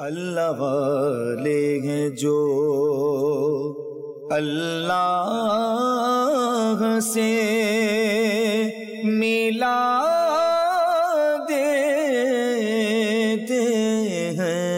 اللہ والے ہیں جو اللہ سے ملا دیتے ہیں۔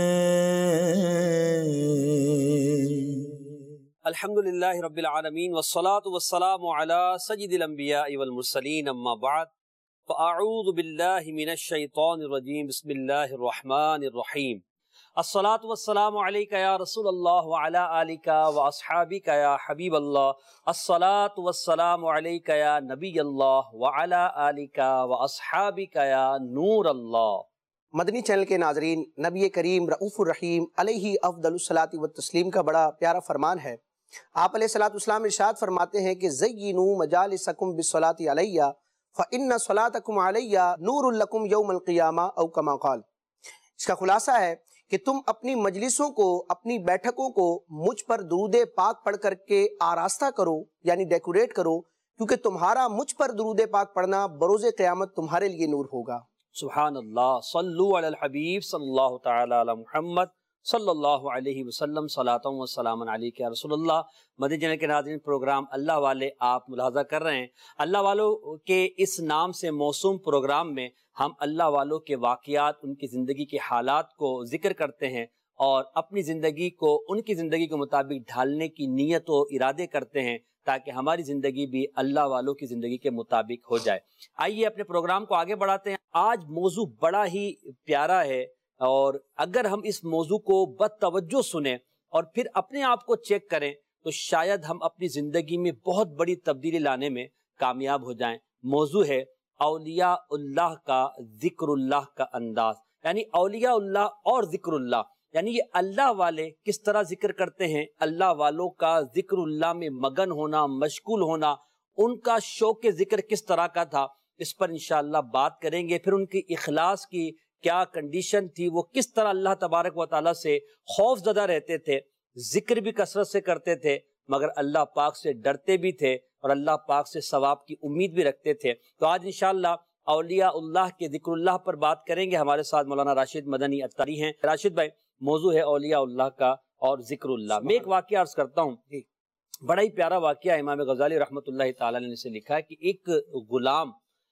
الحمدللہ رب العالمین والصلاة والسلام علی سید الانبیاء والمرسلین، اما بعد فاعوذ باللہ من الشیطان الرجیم، بسم اللہ الرحمن الرحیم۔ الصلاة والسلام علیکہ یا رسول اللہ وعلی آلکہ واصحابکہ یا حبیب اللہ، الصلاة والسلام علیکہ یا نبی اللہ وعلی آلکہ واصحابکہ یا نور اللہ۔ مدنی چینل کے ناظرین، نبی کریم رؤوف الرحیم علیہ افضل الصلاۃ والتسلیم کا بڑا پیارا فرمان ہے۔ آپ علیہ الصلاۃ والسلام ارشاد فرماتے ہیں کہ زینوا مجالسکم بالصلاۃ علیہ فإن صلاتکم علیہ نور لکم یوم القیامہ او کما قال۔ اس کا خلاصہ ہے کہ تم اپنی مجلسوں کو، اپنی بیٹھکوں کو مجھ پر درود پاک پڑھ کر کے آراستہ کرو، یعنی ڈیکوریٹ کرو، کیونکہ تمہارا مجھ پر درود پاک پڑھنا بروز قیامت تمہارے لیے نور ہوگا۔ سبحان اللہ، صلو علی الحبیب صلی اللہ تعالی علی محمد صلی اللہ علیہ وسلم، صلاۃ و سلام علیک یا رسول اللہ۔ مدنی چینل کے ناظرین، پروگرام اللہ والے آپ ملاحظہ کر رہے ہیں۔ اللہ والوں کے اس نام سے موسوم پروگرام میں ہم اللہ والوں کے واقعات، ان کی زندگی کے حالات کو ذکر کرتے ہیں اور اپنی زندگی کو ان کی زندگی کے مطابق ڈھالنے کی نیت و ارادے کرتے ہیں تاکہ ہماری زندگی بھی اللہ والوں کی زندگی کے مطابق ہو جائے۔ آئیے اپنے پروگرام کو آگے بڑھاتے ہیں۔ آج موضوع بڑا ہی پیارا ہے، اور اگر ہم اس موضوع کو بتوجہ سنیں اور پھر اپنے آپ کو چیک کریں تو شاید ہم اپنی زندگی میں بہت بڑی تبدیلی لانے میں کامیاب ہو جائیں۔ موضوع ہے اولیاء اللہ کا ذکر اللہ کا انداز، یعنی اولیاء اللہ اور ذکر اللہ، یعنی یہ اللہ والے کس طرح ذکر کرتے ہیں، اللہ والوں کا ذکر اللہ میں مگن ہونا، مشغول ہونا، ان کا شوق ذکر کس طرح کا تھا، اس پر انشاءاللہ بات کریں گے۔ پھر ان کی اخلاص کی کیا کنڈیشن تھی، وہ کس طرح اللہ تبارک و تعالیٰ سے خوف زدہ رہتے تھے، ذکر بھی کثرت سے کرتے تھے مگر اللہ پاک سے ڈرتے بھی تھے اور اللہ پاک سے ثواب کی امید بھی رکھتے تھے۔ تو آج انشاءاللہ اولیاء اللہ کے ذکر اللہ پر بات کریں گے۔ ہمارے ساتھ مولانا راشد مدنی اتاری ہیں۔ راشد بھائی، موضوع ہے اولیاء اللہ کا اور ذکر اللہ۔ میں ایک واقعہ عرض کرتا ہوں، بڑا ہی پیارا واقعہ امام غزالی رحمۃ اللہ تعالیٰ نے سے لکھا ہے کہ ایک غلام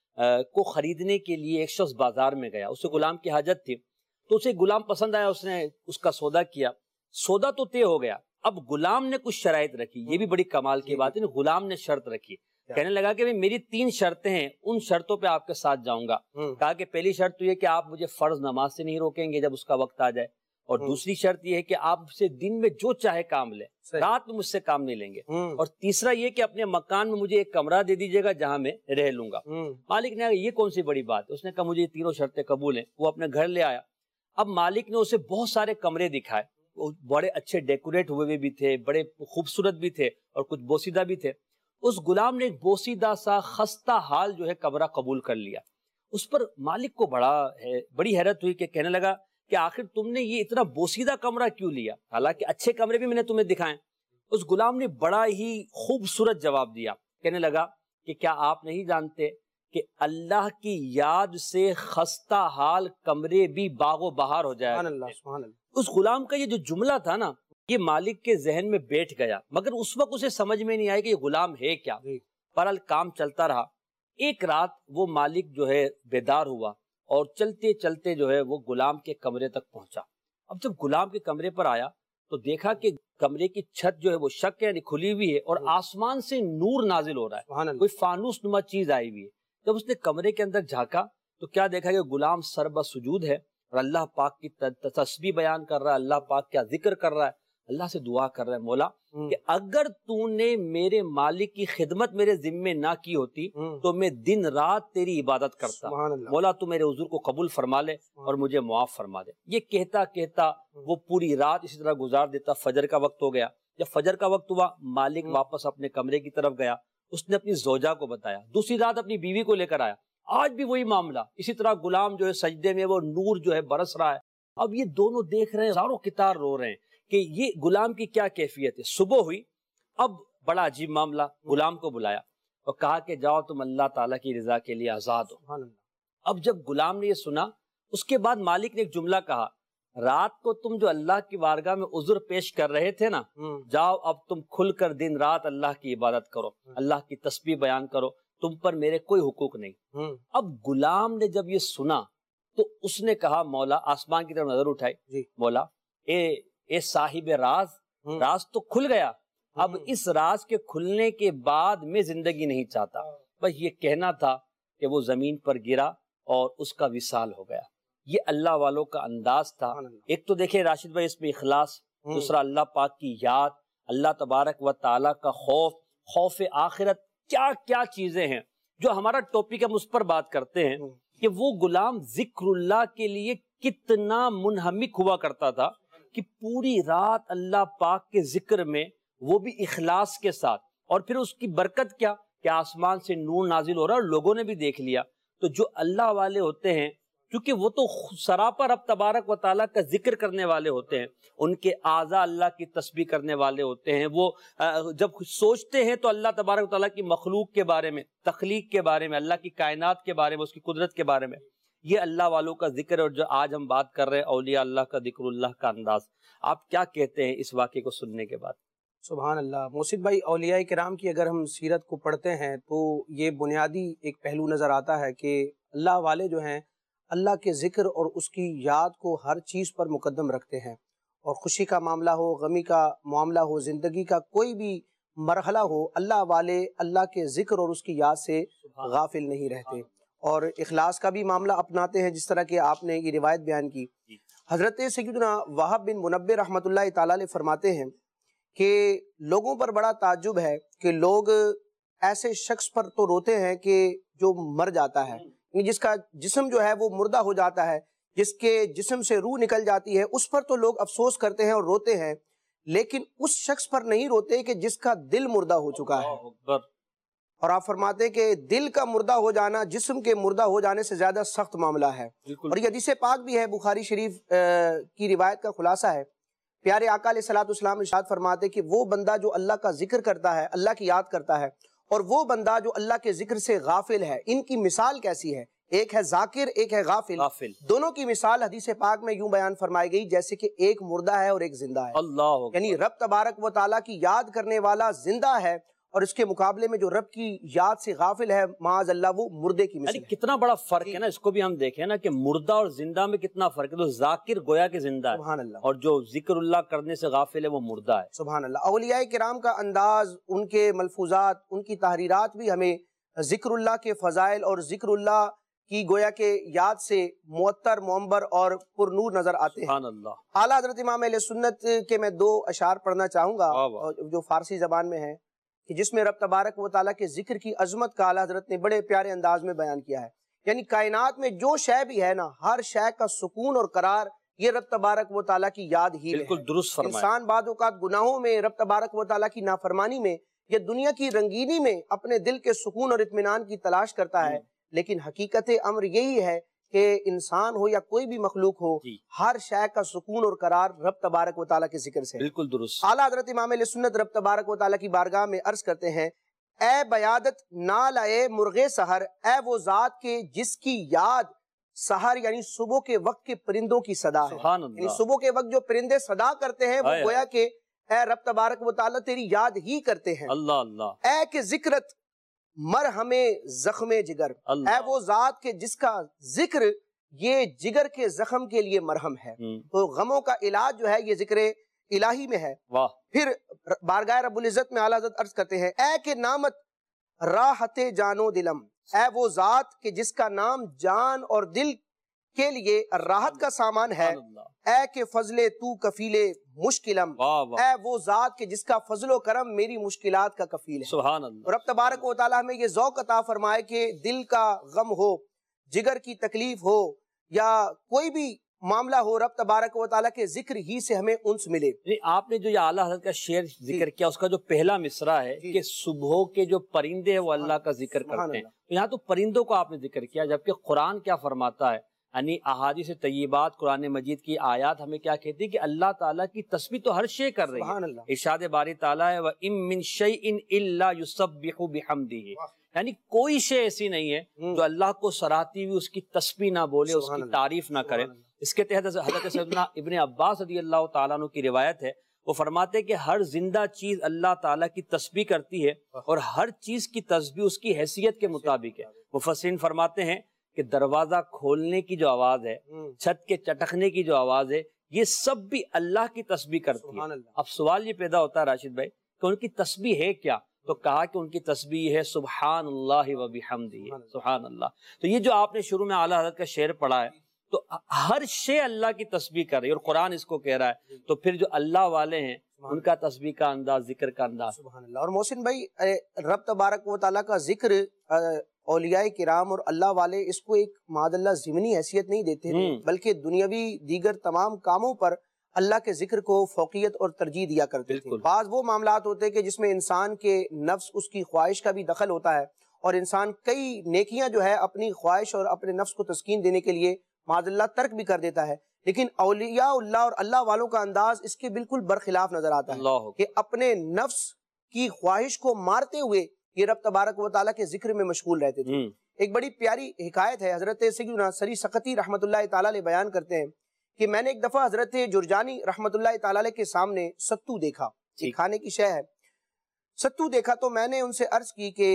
کو خریدنے کے لیے ایک شخص بازار میں گیا، اسے غلام کی حاجت تھی، تو اسے غلام پسند آیا، اس نے اس کا سودا کیا، سودا تو طے ہو گیا۔ اب غلام نے کچھ شرائط رکھی، یہ بھی بڑی کمال کی بات ہے، غلام نے شرط رکھی، کہنے لگا کہ میری 3 شرطیں ہیں، ان شرطوں پہ آپ کے ساتھ جاؤں گا۔ کہا کہ پہلی شرط تو یہ کہ آپ مجھے فرض نماز سے نہیں روکیں گے جب اس کا وقت آ جائے، اور دوسری شرط یہ ہے کہ آپ سے دن میں جو چاہے کام لیں، رات میں مجھ سے کام نہیں لیں گے، اور تیسرا یہ کہ اپنے مکان میں مجھے ایک کمرہ دے دیجیے گا جہاں میں رہ لوں گا۔ مالک نے کہا یہ کون سی بڑی بات ہے، اس نے کہا مجھے یہ تینوں شرطیں قبول ہیں۔ وہ اپنے گھر لے آیا۔ اب مالک نے اسے بہت سارے کمرے دکھائے، بڑے اچھے ڈیکوریٹ ہوئے بھی تھے، بڑے خوبصورت بھی تھے اور کچھ بوسیدہ بھی تھے۔ اس غلام نے ایک بوسیدہ سا خستہ حال جو ہے کمرہ قبول کر لیا۔ اس پر مالک کو بڑی حیرت ہوئی کہ کہنے لگا کہ آخر تم نے یہ اتنا بوسیدہ کمرہ کیوں لیا، حالانکہ اچھے کمرے بھی میں نے تمہیں دکھائے۔ اس غلام نے بڑا ہی خوبصورت جواب دیا، کہنے لگا کہ کیا آپ نہیں جانتے کہ اللہ کی یاد سے خستہ حال کمرے بھی باغ و بہار ہو جائے۔ اس غلام کا یہ جو جملہ تھا نا، یہ مالک کے ذہن میں بیٹھ گیا، مگر اس وقت اسے سمجھ میں نہیں آیا کہ یہ غلام ہے کیا۔ بہرحال کام چلتا رہا۔ ایک رات وہ مالک جو ہے بیدار ہوا اور چلتے چلتے جو ہے وہ غلام کے کمرے تک پہنچا۔ اب جب غلام کے کمرے پر آیا تو دیکھا کہ کمرے کی چھت جو ہے وہ شق ہے، یعنی کھلی ہوئی ہے، اور آسمان سے نور نازل ہو رہا ہے، کوئی فانوس نما چیز آئی ہوئی ہے۔ جب اس نے کمرے کے اندر جھانکا تو کیا دیکھا کہ غلام سر بسجود ہے اور اللہ پاک کی تسبیح بیان کر رہا ہے، اللہ پاک کا ذکر کر رہا ہے، اللہ سے دعا کر رہا ہے، مولا کہ اگر تو نے میرے مالک کی خدمت میرے ذمے نہ کی ہوتی تو میں دن رات تیری عبادت کرتا، مولا تو میرے حضور کو قبول فرما لے اور مجھے معاف فرما دے۔ یہ کہتا کہتا وہ پوری رات اسی طرح گزار دیتا۔ فجر کا وقت ہو گیا۔ جب فجر کا وقت ہوا، مالک واپس اپنے کمرے کی طرف گیا، اس نے اپنی زوجہ کو بتایا، دوسری رات اپنی بیوی کو لے کر آیا، آج بھی وہی معاملہ، اسی طرح غلام جو ہے سجدے میں وہ نور جو ہے برس رہا ہے۔ اب یہ دونوں دیکھ رہے ہیں، زاروں کتار رو رہے ہیں کہ یہ غلام کی کیا کیفیت ہے۔ صبح ہوئی، اب بڑا عجیب معاملہ، غلام کو بلایا اور کہا کہ جاؤ تم اللہ تعالیٰ کی رضا کے لیے آزاد ہو۔ اب جب غلام نے یہ سنا، اس کے بعد مالک نے ایک جملہ کہا رات کو تم جو اللہ کی بارگاہ میں عذر پیش کر رہے تھے نا، جاؤ اب تم کھل کر دن رات اللہ کی عبادت کرو، اللہ کی تسبیح بیان کرو، تم پر میرے کوئی حقوق نہیں۔ اب غلام نے جب یہ سنا تو اس نے کہا، مولا، آسمان کی طرف نظر اٹھائی، مولا اے صاحب راز، راز تو کھل گیا، اب اس راز کے کھلنے کے بعد میں زندگی نہیں چاہتا، بس یہ کہنا تھا کہ وہ زمین پر گرا اور اس کا وصال ہو گیا۔ یہ اللہ والوں کا انداز تھا۔ ایک تو دیکھیں راشد بھائی، اس میں اخلاص، دوسرا اللہ پاک کی یاد، اللہ تبارک و تعالیٰ کا خوف، خوف آخرت، کیا کیا چیزیں ہیں جو ہمارا ٹاپک ہم اس پر بات کرتے ہیں کہ وہ غلام ذکر اللہ کے لیے کتنا منہمک ہوا کرتا تھا کہ پوری رات اللہ پاک کے ذکر میں، وہ بھی اخلاص کے ساتھ، اور پھر اس کی برکت کیا کہ آسمان سے نور نازل ہو رہا اور لوگوں نے بھی دیکھ لیا۔ تو جو اللہ والے ہوتے ہیں، کیونکہ وہ تو سراپا رب تبارک و تعالیٰ کا ذکر کرنے والے ہوتے ہیں، ان کے اعضاء اللہ کی تسبیح کرنے والے ہوتے ہیں، وہ جب سوچتے ہیں تو اللہ تبارک و تعالیٰ کی مخلوق کے بارے میں، تخلیق کے بارے میں، اللہ کی کائنات کے بارے میں، اس کی قدرت کے بارے میں، یہ اللہ والوں کا ذکر ہے۔ اور جو آج ہم بات کر رہے ہیں اولیاء اللہ کا ذکر اللہ کا انداز، آپ کیا کہتے ہیں اس واقعے کو سننے کے بعد؟ سبحان اللہ۔ محسن بھائی، اولیاء کرام کی اگر ہم سیرت کو پڑھتے ہیں تو یہ بنیادی ایک پہلو نظر آتا ہے کہ اللہ والے جو ہیں اللہ کے ذکر اور اس کی یاد کو ہر چیز پر مقدم رکھتے ہیں، اور خوشی کا معاملہ ہو، غمی کا معاملہ ہو، زندگی کا کوئی بھی مرحلہ ہو، اللہ والے اللہ کے ذکر اور اس کی یاد سے غافل نہیں رہتے، اور اخلاص کا بھی معاملہ اپناتے ہیں، جس طرح کہ آپ نے یہ روایت بیان کی۔ حضرت سیدنا وہب بن منبہ رحمۃ اللہ تعالیٰ علیہ فرماتے ہیں کہ لوگوں پر بڑا تعجب ہے کہ لوگ ایسے شخص پر تو روتے ہیں کہ جو مر جاتا ہے، جس کا جسم جو ہے وہ مردہ ہو جاتا ہے، جس کے جسم سے روح نکل جاتی ہے، اس پر تو لوگ افسوس کرتے ہیں اور روتے ہیں، لیکن اس شخص پر نہیں روتے کہ جس کا دل مردہ ہو چکا ہے۔ اور آپ فرماتے ہیں کہ دل کا مردہ ہو جانا جسم کے مردہ ہو جانے سے زیادہ سخت معاملہ ہے۔ اور یہ حدیث پاک بھی ہے، بخاری شریف کی روایت کا خلاصہ ہے۔ پیارے آقا علیہ الصلوۃ والسلام ارشاد فرماتے کہ وہ بندہ جو اللہ کا ذکر کرتا ہے، اللہ کی یاد کرتا ہے، اور وہ بندہ جو اللہ کے ذکر سے غافل ہے، ان کی مثال کیسی ہے؟ ایک ہے ذاکر، ایک ہے غافل۔ دونوں کی مثال حدیث پاک میں یوں بیان فرمائی گئی جیسے کہ ایک مردہ ہے اور ایک زندہ ہے۔ اللہ، یعنی رب تبارک و تعالیٰ کی یاد کرنے والا زندہ ہے، اور اس کے مقابلے میں جو رب کی یاد سے غافل ہے، معاذ اللہ، وہ مردے کی مثل ہے۔ کتنا بڑا فرق ہے نا، اس کو بھی ہم دیکھیں نا کہ مردہ اور زندہ میں کتنا فرق ہے۔ تو ذاکر گویا کہ زندہ ہے، سبحان اللہ، اور جو ذکر اللہ کرنے سے غافل ہے وہ مردہ ہے۔ سبحان اللہ۔ اولیاء کرام کا انداز، ان کے ملفوظات، ان کی تحریرات بھی ہمیں ذکر اللہ کے فضائل اور ذکر اللہ کی گویا کہ یاد سے معطر، معمبر اور پر نور نظر آتے ہیں۔ سبحان اللہ۔ اعلیٰ حضرت امام اہل سنت کے میں 2 اشعار پڑھنا چاہوں گا جو فارسی زبان میں ہیں، کہ جس میں رب تبارک و تعالیٰ کے ذکر کی عظمت کا اعلیٰ حضرت نے بڑے پیارے انداز میں بیان کیا ہے۔ یعنی کائنات میں جو شے بھی ہے نا، ہر شے کا سکون اور قرار یہ رب تبارک و تعالیٰ کی یاد ہی میں ہے۔ بالکل درست فرمایا۔ انسان بعض اوقات گناہوں میں، رب تبارک و تعالیٰ کی نافرمانی میں، یا دنیا کی رنگینی میں اپنے دل کے سکون اور اطمینان کی تلاش کرتا ہے، لیکن حقیقت امر یہی ہے کہ انسان ہو یا کوئی بھی مخلوق ہو، ہر شے کا سکون اور قرار رب تبارک و تعالیٰ کے ذکر سے۔ بالکل درست۔ اعلیٰ حضرت امام اہل سنت رب تبارک و تعالیٰ کی بارگاہ میں عرض کرتے ہیں، اے بیادت نال اے مرغے سحر، اے وہ ذات کے جس کی یاد سحر یعنی صبح کے وقت کے پرندوں کی صدا ہے۔ سبحان اللہ۔ یعنی صبح کے وقت جو پرندے صدا کرتے ہیں وہ گویا کہ اے رب تبارک و تعالیٰ تیری یاد ہی کرتے ہیں۔ اللہ اللہ۔ اے کہ ذکرت مرہم زخم جگر، اے وہ ذات کے جس کا ذکر یہ جگر کے زخم کے لیے مرہم ہے۔ تو غموں کا علاج جو ہے یہ ذکر الہی میں ہے۔ پھر بارگاہ رب العزت میں اعلیٰ حضرت عرض کرتے ہیں، اے کہ نامت راحت جان و دلم، اے وہ ذات کہ جس کا نام جان اور دل کے لیے راحت کا سامان ہے۔ اے کہ فضل تو کفیل مشکلم، اے وہ ذات کہ جس کا فضل و کرم میری مشکلات کا کفیل ہے۔ سبحان اللہ۔ رب تبارک و تعالیٰ ہمیں یہ ذوق عطا فرمائے کہ دل کا غم ہو، جگر کی تکلیف ہو، یا کوئی بھی معاملہ ہو، رب تبارک و تعالیٰ کے ذکر ہی سے ہمیں انس ملے۔ آپ نے جو یہ اعلیٰ حضرت کا شعر ذکر کیا، اس کا جو پہلا مصرع ہے کہ صبح کے جو پرندے ہیں وہ اللہ کا ذکر کرتے ہیں، یہاں تو پرندوں کو آپ نے ذکر کیا، جبکہ قرآن کیا فرماتا ہے، یعنی احادیث طیبات، قرآن مجید کی آیات ہمیں کیا کہتی ہے کہ اللہ تعالیٰ کی تسبیح تو ہر شے کر رہی ہے۔ ارشاد باری تعالیٰ ہے وَإِن مِّن شَيْءٍ إِلَّا يُسَبِّحُ بِحَمْدِهِ، یعنی کوئی شے ایسی نہیں ہے جو اللہ کو سراہتی ہوئی اس کی تسبیح نہ بولے، اس کی تعریف نہ کرے۔ اس کے تحت حضرت سیدنا ابن عباس رضی اللہ تعالیٰ عنہ کی روایت ہے، وہ فرماتے ہیں کہ ہر زندہ چیز اللہ تعالیٰ کی تسبیح کرتی ہے اور ہر چیز کی تسبیح اس کی حیثیت کے مطابق ہے۔ مفسرین فرماتے ہیں کہ دروازہ کھولنے کی جو آواز ہے، چھت کے چٹکنے کی جو آواز ہے، یہ سب بھی اللہ کی تسبیح کرتی ہے۔ اب سوال یہ پیدا ہوتا ہے راشد بھائی کہ ان کی تسبیح ہے کیا؟ تو کہا کہ ان کی تسبیح ہے سبحان اللہ و بحمدہ، سبحان اللہ۔ تو یہ جو آپ نے شروع میں اعلیٰ حضرت کا شعر پڑھا ہے، تو ہر شے اللہ کی تسبیح کر رہی ہے اور قرآن اس کو کہہ رہا ہے، تو پھر جو اللہ والے ہیں ان کا تسبیح کا انداز، ذکر کا انداز، سبحان اللہ۔ اور محسن بھائی، رب تبارک و تعالیٰ کا ذکر اولیاء کرام اور اللہ والے اس کو ایک معاذ اللہ ضمنی حیثیت نہیں دیتے تھے، بلکہ دنیاوی دیگر تمام کاموں پر اللہ کے ذکر کو فوقیت اور ترجیح دیا کرتے تھے۔ بعض وہ معاملات ہوتے کہ جس میں انسان کے نفس، اس کی خواہش کا بھی دخل ہوتا ہے، اور انسان کئی نیکیاں جو ہے اپنی خواہش اور اپنے نفس کو تسکین دینے کے لیے معاذ اللہ ترک بھی کر دیتا ہے، لیکن اولیاء اللہ اور اللہ والوں کا انداز اس کے بالکل برخلاف نظر آتا ہے کہ اپنے نفس کی خواہش کو مارتے ہوئے یہ رب تبارک و تعالیٰ کے ذکر میں مشغول رہتے تھے۔ ایک بڑی پیاری حکایت ہے، حضرت سیدنا سری سقطی رحمۃ اللہ تعالیٰ علیہ بیان کرتے ہیں کہ میں نے ایک دفعہ حضرت جرجانی رحمۃ اللہ تعالیٰ علیہ کے سامنے ستو دیکھا، کھانے کی شے ہے، ستو دیکھا تو میں نے ان سے عرض کی کہ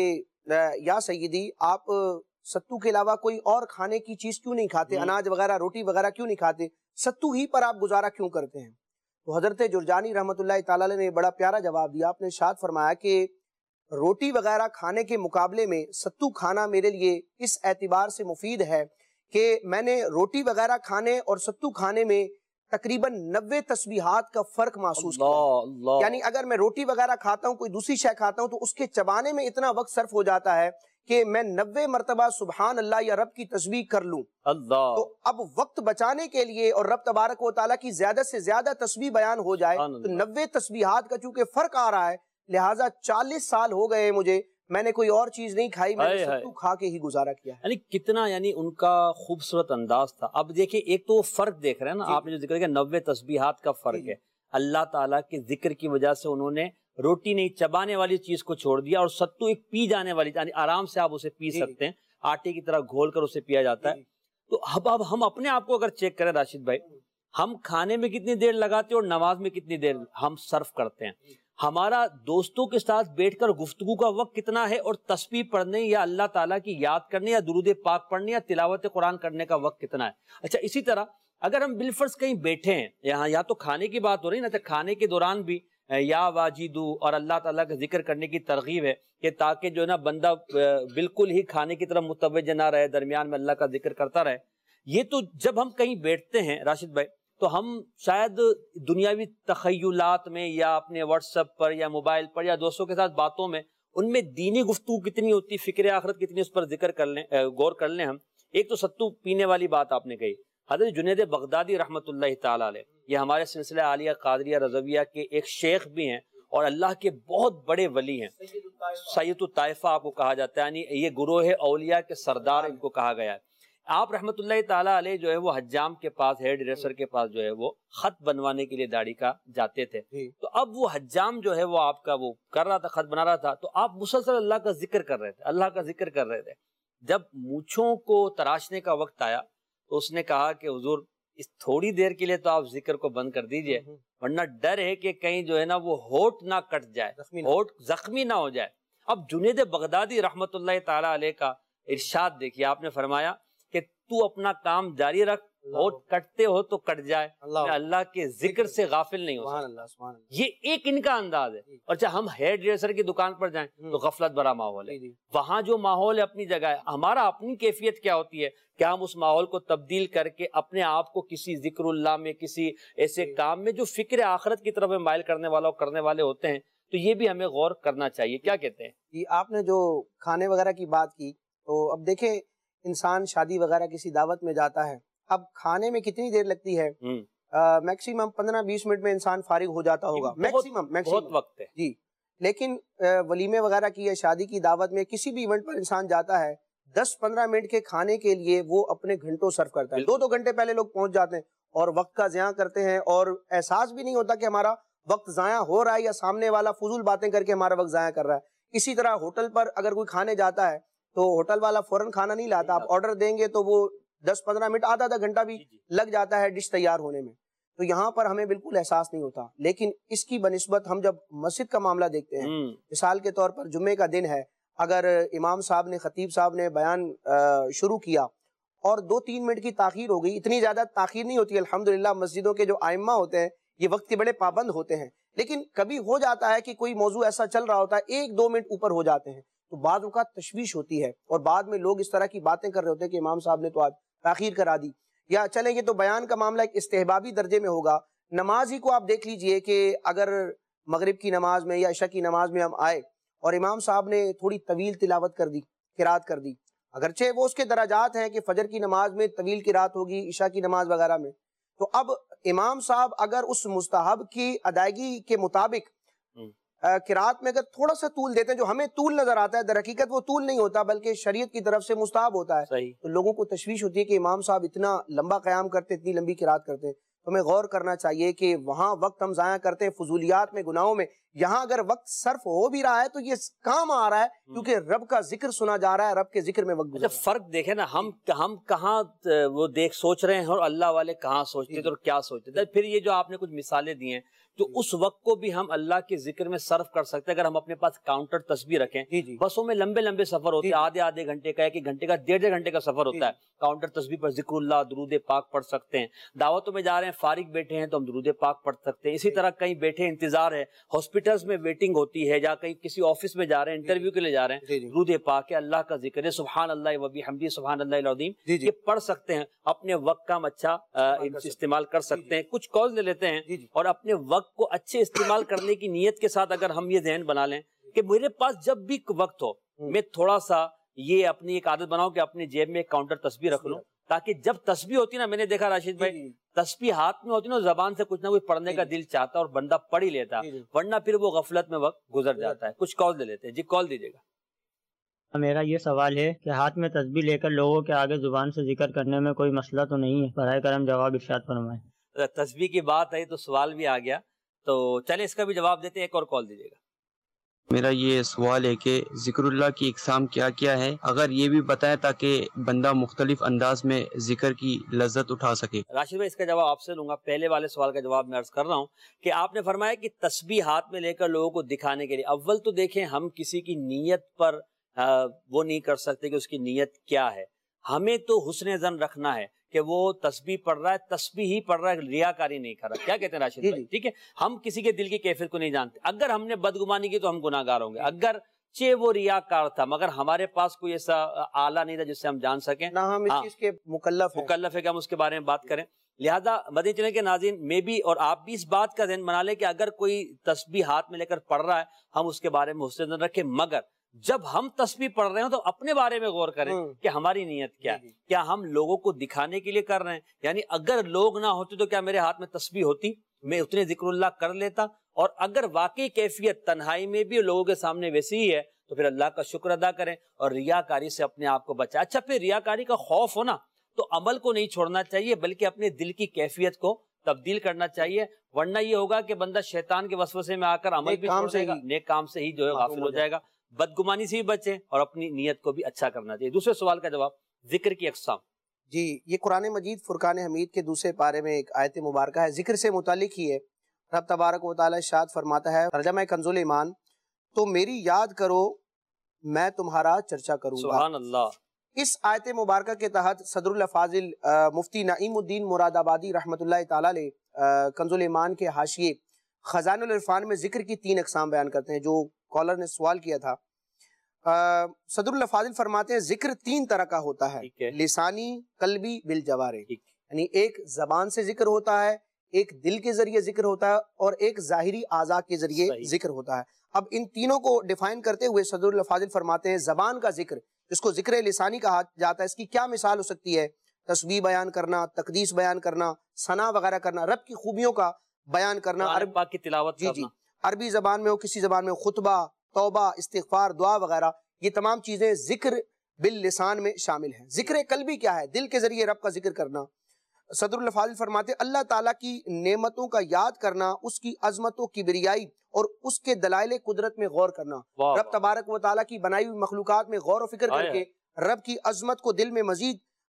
یا سیدی، آپ ستو کے علاوہ کوئی اور کھانے کی چیز کیوں نہیں کھاتے، اناج وغیرہ، روٹی وغیرہ کیوں نہیں کھاتے، ستو ہی پر آپ گزارا کیوں کرتے ہیں؟ تو حضرت جرجانی رحمۃ اللہ تعالیٰ علیہ نے بڑا پیارا جواب دیا۔ آپ نے ارشاد فرمایا کہ روٹی وغیرہ کھانے کے مقابلے میں ستو کھانا میرے لیے اس اعتبار سے مفید ہے کہ میں نے روٹی وغیرہ کھانے اور ستو کھانے میں تقریباً 90 تسبیحات کا فرق محسوس کیا۔ یعنی اگر میں روٹی وغیرہ کھاتا ہوں، کوئی دوسری شے کھاتا ہوں، تو اس کے چبانے میں اتنا وقت صرف ہو جاتا ہے کہ میں 90 مرتبہ سبحان اللہ یا رب کی تسبیح کر لوں۔ تو اب وقت بچانے کے لیے اور رب تبارک و تعالیٰ کی زیادہ سے زیادہ تسبیح بیان ہو جائے، تو 90 تسبیحات کا چونکہ فرق آ رہا ہے، لہٰذا 40 سال ہو گئے مجھے، میں نے کوئی اور چیز نہیں کھائی، میں نے ستو کھا کے ہی گزارا کیا ہے۔ یعنی کتنا، یعنی ان کا خوبصورت انداز تھا۔ اب دیکھیں، ایک تو وہ فرق دیکھ رہے ہیں نا، آپ نے جو ذکر کیا 90 تسبیحات کا فرق ہے، اللہ تعالیٰ کے ذکر کی وجہ سے انہوں نے روٹی نہیں، چبانے والی چیز کو چھوڑ دیا، اور ستو ایک پی جانے والی، یعنی آرام سے آپ اسے پی سکتے ہیں، آٹے کی طرح گھول کر اسے پیا جاتا ہے۔ تو اب ہم اپنے آپ کو اگر چیک کریں راشد بھائی، ہم کھانے میں کتنی دیر لگاتے ہیں اور نماز میں کتنی دیر ہم صرف کرتے ہیں، ہمارا دوستوں کے ساتھ بیٹھ کر گفتگو کا وقت کتنا ہے، اور تسبیح پڑھنے یا اللہ تعالیٰ کی یاد کرنے یا درود پاک پڑھنے یا تلاوت قرآن کرنے کا وقت کتنا ہے۔ اچھا، اسی طرح اگر ہم بالفرض کہیں بیٹھے ہیں، یہاں یا تو کھانے کی بات ہو رہی ہے نا، تو کھانے کے دوران بھی یا واجدو اور اللہ تعالیٰ کا ذکر کرنے کی ترغیب ہے کہ تاکہ جو ہے نا بندہ بالکل ہی کھانے کی طرف متوجہ نہ رہے، درمیان میں اللہ کا ذکر کرتا رہے۔ یہ تو جب ہم کہیں بیٹھتے ہیں راشد بھائی، تو ہم شاید دنیاوی تخیلات میں یا اپنے واٹس ایپ پر یا موبائل پر یا دوستوں کے ساتھ باتوں میں، ان میں دینی گفتگو کتنی ہوتی، فکر آخرت کتنی، اس پر ذکر کر لیں، غور کر لیں ہم۔ ایک تو ستو پینے والی بات آپ نے کہی، حضرت جنید بغدادی رحمۃ اللہ تعالیٰ علیہ، یہ ہمارے سلسلہ عالیہ قادریہ رضویہ کے ایک شیخ بھی ہیں اور اللہ کے بہت بڑے ولی ہیں، سید الطائفہ آپ کو کہا جاتا ہے، یعنی یہ گروہ اولیاء کے سردار ان کو کہا گیا ہے۔ آپ رحمت اللہ تعالیٰ علیہ جو ہے وہ حجام کے پاس، ہیئر ڈریسر کے پاس جو ہے وہ خط بنوانے کے لیے داڑھی کا جاتے تھے، تو اب وہ حجام جو ہے وہ آپ کا وہ کر رہا تھا، خط بنا رہا تھا، تو آپ مسلسل اللہ کا ذکر کر رہے تھے، اللہ کا ذکر کر رہے تھے۔ جب مونچھوں کو تراشنے کا وقت آیا تو اس نے کہا کہ حضور اس تھوڑی دیر کے لیے تو آپ ذکر کو بند کر دیجئے، ورنہ ڈر ہے کہ کہیں جو ہے نا وہ ہونٹ نہ کٹ جائے، ہونٹ زخمی نہ ہو جائے۔ اب جنید بغدادی رحمت اللہ تعالیٰ علیہ کا ارشاد دیکھیے، آپ نے فرمایا کہ تو اپنا کام جاری رکھ، ہونٹ کٹتے ہو تو کٹ جائے، اللہ کے ذکر سے غافل نہیں ہو سکتا۔ یہ ایک ان کا انداز ہے۔ اور چاہے ہم ہیئر ڈریسر کی دکان پر جائیں تو غفلت بھرا ماحول ہے، وہاں جو ماحول ہے اپنی جگہ ہے، ہمارا اپنی کیفیت کیا ہوتی ہے کہ ہم اس ماحول کو تبدیل کر کے اپنے آپ کو کسی ذکر اللہ میں، کسی ایسے کام میں جو فکر آخرت کی طرف مائل کرنے والا کرنے والے ہوتے ہیں، تو یہ بھی ہمیں غور کرنا چاہیے۔ کیا کہتے ہیں؟ آپ نے جو کھانے وغیرہ کی بات کی، تو اب دیکھیں انسان شادی وغیرہ کسی دعوت میں جاتا ہے، اب کھانے میں کتنی دیر لگتی ہے؟ میکسیمم 15-20 منٹ میں انسان فارغ ہو جاتا ہوگا، میکسیمم بہت وقت ہے جی۔ لیکن ولیمے وغیرہ کی یا شادی کی دعوت میں کسی بھی ایونٹ پر انسان جاتا ہے، 10-15 منٹ کے کھانے کے لیے وہ اپنے گھنٹوں صرف کرتا ہے، 2-2 گھنٹے پہلے لوگ پہنچ جاتے ہیں اور وقت کا ضیاع کرتے ہیں، اور احساس بھی نہیں ہوتا کہ ہمارا وقت ضائع ہو رہا ہے یا سامنے والا فضول باتیں کر کے ہمارا وقت ضائع کر رہا ہے۔ اسی طرح ہوٹل پر اگر کوئی کھانے جاتا ہے تو ہوٹل والا فوراً کھانا نہیں لاتا، آپ آرڈر دیں گے تو وہ 10-15 منٹ آدھا گھنٹہ بھی لگ جاتا ہے ڈش تیار ہونے میں. تو یہاں پر ہمیں بالکل احساس نہیں ہوتا. لیکن اس کی بنسبت ہم جب مسجد کا معاملہ دیکھتے ہیں، مثال کے طور پر جمعے کا دن ہے، اگر امام صاحب نے، خطیب صاحب نے بیان شروع کیا اور 2-3 منٹ کی تاخیر ہو گئی، اتنی زیادہ تاخیر نہیں ہوتی الحمدللہ، مسجدوں کے جو ائمہ ہوتے ہیں یہ وقت کے بڑے پابند ہوتے ہیں، لیکن کبھی ہو جاتا ہے کہ کوئی موضوع ایسا چل رہا ہوتا ہے 1-2 منٹ اوپر ہو جاتے ہیں، تو بعض اوقات تشویش ہوتی ہے اور بعد میں لوگ اس طرح کی باتیں کر رہے ہوتے ہیں کہ امام صاحب نے تو آج تاخیر کرا دی. یا چلیں یہ تو بیان کا معاملہ ایک استحبابی درجے میں ہوگا. نماز ہی کو آپ دیکھ لیجئے کہ اگر مغرب کی نماز میں یا عشاء کی نماز میں ہم آئے اور امام صاحب نے تھوڑی طویل تلاوت کر دی، قرات کر دی، اگرچہ وہ اس کے درجات ہیں کہ فجر کی نماز میں طویل قرات ہوگی، عشاء کی نماز وغیرہ میں، تو اب امام صاحب اگر اس مستحب کی ادائیگی کے مطابق قرات میں اگر تھوڑا سا طول دیتے ہیں، جو ہمیں طول نظر آتا ہے در حقیقت وہ طول نہیں ہوتا بلکہ شریعت کی طرف سے مستحب ہوتا ہے، تو لوگوں کو تشویش ہوتی ہے کہ امام صاحب اتنا لمبا قیام کرتے، اتنی لمبی قرات کرتے ہیں. تو ہمیں غور کرنا چاہیے کہ وہاں وقت ہم ضائع کرتے ہیں فضولیات میں، گناہوں میں. یہاں اگر وقت صرف ہو بھی رہا ہے تو یہ کام آ رہا ہے کیونکہ رب کا ذکر سنا جا رہا ہے، رب کے ذکر میں وقت گزر. فرق دیکھیں نا، ہم کہاں وہ سوچ رہے ہیں اور اللہ والے کہاں سوچتے تھے اور کیا سوچتے تھے. پھر یہ جو آپ نے کچھ مثالیں دی ہیں تو اس وقت کو بھی ہم اللہ کے ذکر میں صرف کر سکتے ہیں اگر ہم اپنے پاس کاؤنٹر تسبیح رکھیں. بسوں میں لمبے سفر ہوتے ہیں، آدھے گھنٹے کا، 1 گھنٹے کا، 1.5 گھنٹے کا سفر ہوتا ہے. کاؤنٹر تسبیح پر ذکر اللہ، درود پاک پڑھ سکتے ہیں. دعوتوں میں جا رہے ہیں، فارغ بیٹھے ہیں تو ہم درود پاک پڑھ سکتے ہیں. اسی طرح کہیں بیٹھے انتظار ہے، ہاسپٹلز میں ویٹنگ ہوتی ہے، یا کہیں کسی آفس میں جا رہے ہیں، انٹرویو کے لیے جا رہے ہیں، درود پاک ہے، اللہ کا ذکر ہے، سبحان اللہ و بحمدہ سبحان اللہ العظیم، یہ پڑھ سکتے ہیں. اپنے وقت کا ہم اچھا استعمال کر سکتے ہیں. کچھ کال لے لیتے ہیں اور اپنے وقت کو اچھے استعمال کرنے کی نیت کے ساتھ اگر ہم یہ ذہن بنا لیں کہ میرے پاس جب بھی وقت ہو میں تھوڑا سا یہ اپنی ایک عادت بناؤں کہ اپنی جیب میں ایک کاؤنٹر تسبیح رکھ لوں، تاکہ جب تسبیح ہوتی نا، میں نے دیکھا راشد بھائی تسبیح ہاتھ میں ہوتی نا، زبان سے کچھ نہ کچھ پڑھنے کا دل چاہتا اور بندہ پڑھ ہی لیتا، ورنہ پھر وہ غفلت میں وقت گزر جاتا ہے. کچھ کال دے لیتے ہیں. جی کال دیجیے گا. میرا یہ سوال ہے کہ ہاتھ میں تسبیح لے کر لوگوں کے آگے زبان سے ذکر کرنے میں کوئی مسئلہ تو نہیں ہے؟ براہ کرم جواب ارشاد فرمائیں. تسبیح کی بات ہے تو سوال بھی آ گیا، تو چلیں اس کا بھی جواب دیتے ہیں. ایک اور کال دیجیے گا. میرا یہ سوال ہے کہ ذکر اللہ کی اقسام کیا کیا ہے، اگر یہ بھی بتائیں تاکہ بندہ مختلف انداز میں ذکر کی لذت اٹھا سکے. راشد بھائی اس کا جواب آپ سے لوں گا. پہلے والے سوال کا جواب میں عرض کر رہا ہوں کہ آپ نے فرمایا کہ تسبیح ہاتھ میں لے کر لوگوں کو دکھانے کے لیے. اول تو دیکھیں ہم کسی کی نیت پر وہ نہیں کر سکتے کہ اس کی نیت کیا ہے. ہمیں تو حسن ظن رکھنا ہے کہ وہ تسبیح پڑھ رہا ہے، تسبیح ہی پڑھ رہا ہے، ریاکاری نہیں کر رہا. کیا کہتے ہیں راشد بھائی؟ ٹھیک ہے، ہم کسی کے دل کی کیفیت کو نہیں جانتے. اگر ہم نے بدگمانی کی تو ہم گناہگار ہوں گے. اگر وہ ریاکار تھا مگر ہمارے پاس کوئی ایسا آلہ نہیں تھا جس سے ہم جان سکیں، نہ ہم اس چیز کے مکلف ہے کہ ہم اس کے بارے میں بات کریں. لہذا مدنی چینل کے ناظرین میں بھی اور آپ بھی اس بات کا ذہن بنا لیں کہ اگر کوئی تسبیح ہاتھ میں لے کر پڑھ رہا ہے ہم اس کے بارے میں حسن ظن رکھیں. مگر جب ہم تسبیح پڑھ رہے ہوں تو اپنے بارے میں غور کریں کہ ہماری نیت کیا ہے. کیا ہم لوگوں کو دکھانے کے لیے کر رہے ہیں؟ یعنی اگر لوگ نہ ہوتے تو کیا میرے ہاتھ میں تسبیح ہوتی؟ میں اتنے ذکر اللہ کر لیتا. اور اگر واقعی کیفیت تنہائی میں بھی لوگوں کے سامنے ویسی ہی ہے تو پھر اللہ کا شکر ادا کریں اور ریاکاری سے اپنے آپ کو بچائیں. اچھا پھر ریاکاری کا خوف ہو نا تو عمل کو نہیں چھوڑنا چاہیے بلکہ اپنے دل کی کیفیت کو تبدیل کرنا چاہیے، ورنہ یہ ہوگا کہ بندہ شیطان کے وسوسے میں آ کر عمل بھی چھوڑ دے گا، نیک کام سے ہی جو ہے غافل ہو جائے گا. بدگمانی سے بھی بچیں اور اپنی نیت کو بھی اچھا کرنا چاہیے. دوسرے سوال کا جواب، ذکر کی اقسام. جی یہ قرآن مجید فرقان حمید کے دوسرے پارے میں ایک آیت مبارکہ ہے، ذکر سے متعلق ہی ہے. رب تبارک و تعالی ارشاد فرماتا ہے، ترجمہ کنز الایمان، تو میری یاد کرو میں تمہارا چرچا کروں گا. سبحان اللہ. اس آیت مبارکہ کے تحت صدر الافاضل مفتی نعیم الدین مراد آبادی رحمۃ اللہ تعالی علیہ کنز الایمان کے حاشیے خزائن العرفان میں ذکر کی 3 اقسام بیان کرتے ہیں. جو کالر نے سوال کیا تھا، صدر الافاضل فرماتے ہیں ذکر 3 طرح کا ہوتا ہے، لسانی، قلبی، بالجوارح. یعنی ایک زبان سے ذکر ہوتا ہے، ایک دل کے ذریعے ذکر ہوتا ہے اور ایک ظاہری اعضاء کے ذریعے ذکر ہوتا ہے. اب ان تینوں کو ڈیفائن کرتے ہوئے صدر الافاضل فرماتے ہیں زبان کا ذکر جس کو ذکر لسانی کہا جاتا ہے، اس کی کیا مثال ہو سکتی ہے؟ تسبیح بیان کرنا، تقدیس بیان کرنا، ثنا وغیرہ کرنا، رب کی خوبیوں کا بیان کرنا، قرآن پاک کی تلاوت کرنا، عربی زبان میں ہو کسی زبان میں خطبہ، توبہ، استغفار، دعا وغیرہ، یہ تمام چیزیں ذکر باللسان میں شامل ہیں. ذکر قلبی کیا ہے؟ دل کے ذریعے رب کا ذکر کرنا. صدر الافاضل فرماتے اللہ تعالیٰ کی نعمتوں کا یاد کرنا، اس کی عظمت و کبریائی اور اس کے دلائل قدرت میں غور کرنا. رب تبارک و تعالیٰ کی بنائی ہوئی مخلوقات میں غور و فکر کر کے رب کی عظمت کو دل میں مزید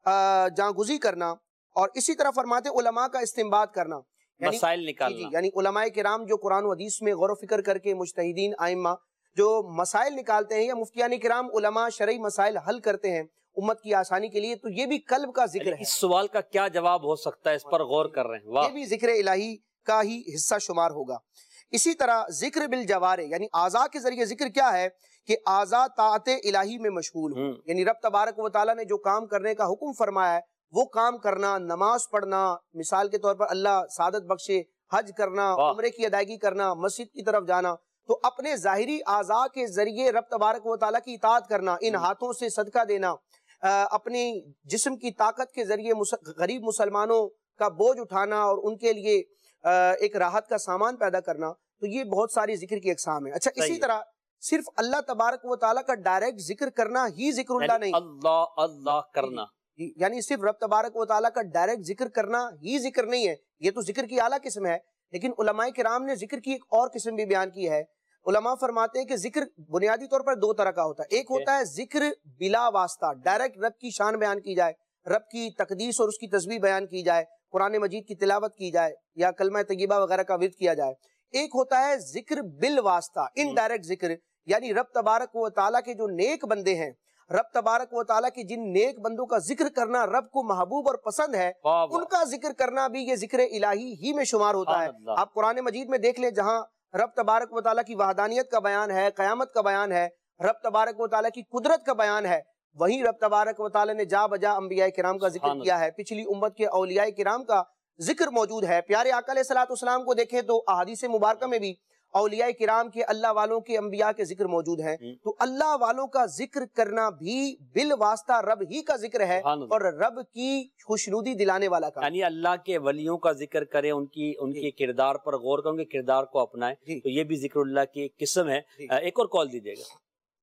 جانگزی کرنا، اور اسی طرح فرماتے علماء کا استنباط کرنا، مسائل نکالنا، یعنی علماء کرام جو قرآن و حدیث میں غور و فکر کر کے مجتہدین ائمہ جو مسائل نکالتے ہیں، یا مفتیان کرام علماء شرعی مسائل حل کرتے ہیں امت کی آسانی کے لیے، تو یہ بھی قلب کا ذکر ہے۔ اس سوال کا کیا جواب ہو سکتا ہے، اس پر غور کر رہے ہیں، واہ۔ یہ بھی ذکر الہی کا ہی حصہ شمار ہوگا۔ اسی طرح ذکر بالجوارح، یعنی اعضاء کے ذریعے ذکر کیا ہے کہ اعضاء طاعت الہی میں مشغول ہوں، یعنی رب تبارک و تعالیٰ نے جو کام کرنے کا حکم فرمایا ہے وہ کام کرنا، نماز پڑھنا، مثال کے طور پر اللہ سعادت بخشے، حج کرنا، عمرے کی ادائیگی کرنا، مسجد کی طرف جانا، تو اپنے ظاہری اعضاء کے ذریعے رب تبارک و تعالیٰ کی اطاعت کرنا، ان ہاتھوں سے صدقہ دینا، اپنی جسم کی طاقت کے ذریعے غریب مسلمانوں کا بوجھ اٹھانا اور ان کے لیے ایک راحت کا سامان پیدا کرنا، تو یہ بہت ساری ذکر کی اقسام ہیں۔ اچھا، اسی طرح صرف اللہ تبارک و تعالیٰ کا ڈائریکٹ ذکر کرنا ہی ذکر اللہ نہیں، اللہ اللہ کرنا، یعنی صرف رب تبارک و تعالیٰ کا ڈائریکٹ ذکر کرنا ہی ذکر نہیں ہے، یہ تو ذکر کی اعلیٰ قسم ہے، لیکن علماء کرام نے ذکر کی ایک اور قسم بھی بیان کی ہے۔ علماء فرماتے ہیں کہ ذکر بنیادی طور پر دو طرح کا ہوتا ہے، ایک ہوتا ہے ذکر بلا واسطہ، ڈائریکٹ رب کی شان بیان کی جائے، رب کی تقدیس اور اس کی تسبیح بیان کی جائے، قرآن مجید کی تلاوت کی جائے یا کلمہ طیبہ وغیرہ کا ورد کیا جائے۔ ایک ہوتا ہے ذکر بالواسطہ، انڈائریکٹ ذکر، یعنی رب تبارک و تعالیٰ کے جو نیک بندے ہیں، رب تبارک و تعالیٰ کی جن نیک بندوں کا ذکر کرنا رب کو محبوب اور پسند ہے، ان کا ذکر کرنا بھی یہ ذکر الہی ہی میں شمار ہوتا ہے۔ آپ قرآن مجید میں دیکھ لیں، جہاں رب تبارک و تعالیٰ کی وحدانیت کا بیان ہے، قیامت کا بیان ہے، رب تبارک و تعالیٰ کی قدرت کا بیان ہے، وہیں رب تبارک و تعالیٰ نے جا بجا انبیاء کرام کا ذکر کیا ہے، پچھلی امت کے اولیاء کرام کا ذکر موجود ہے۔ پیارے آقا علیہ الصلوۃ والسلام کو دیکھیں تو احادیث مبارکہ میں بھی اولیاء کرام کے، اللہ والوں کے، انبیاء کے ذکر موجود ہیں، تو اللہ والوں کا ذکر کرنا بھی بالواسطہ رب ہی کا ذکر ہے اور رب کی خوشنودی دلانے والا کام، یعنی اللہ کے ولیوں کا ذکر کریں، ان کے کردار پر غور کریں، ان کے کردار کو اپنائیں، تو یہ بھی ذکر اللہ کی ایک قسم ہے۔ ایک اور کال دیجیے گا۔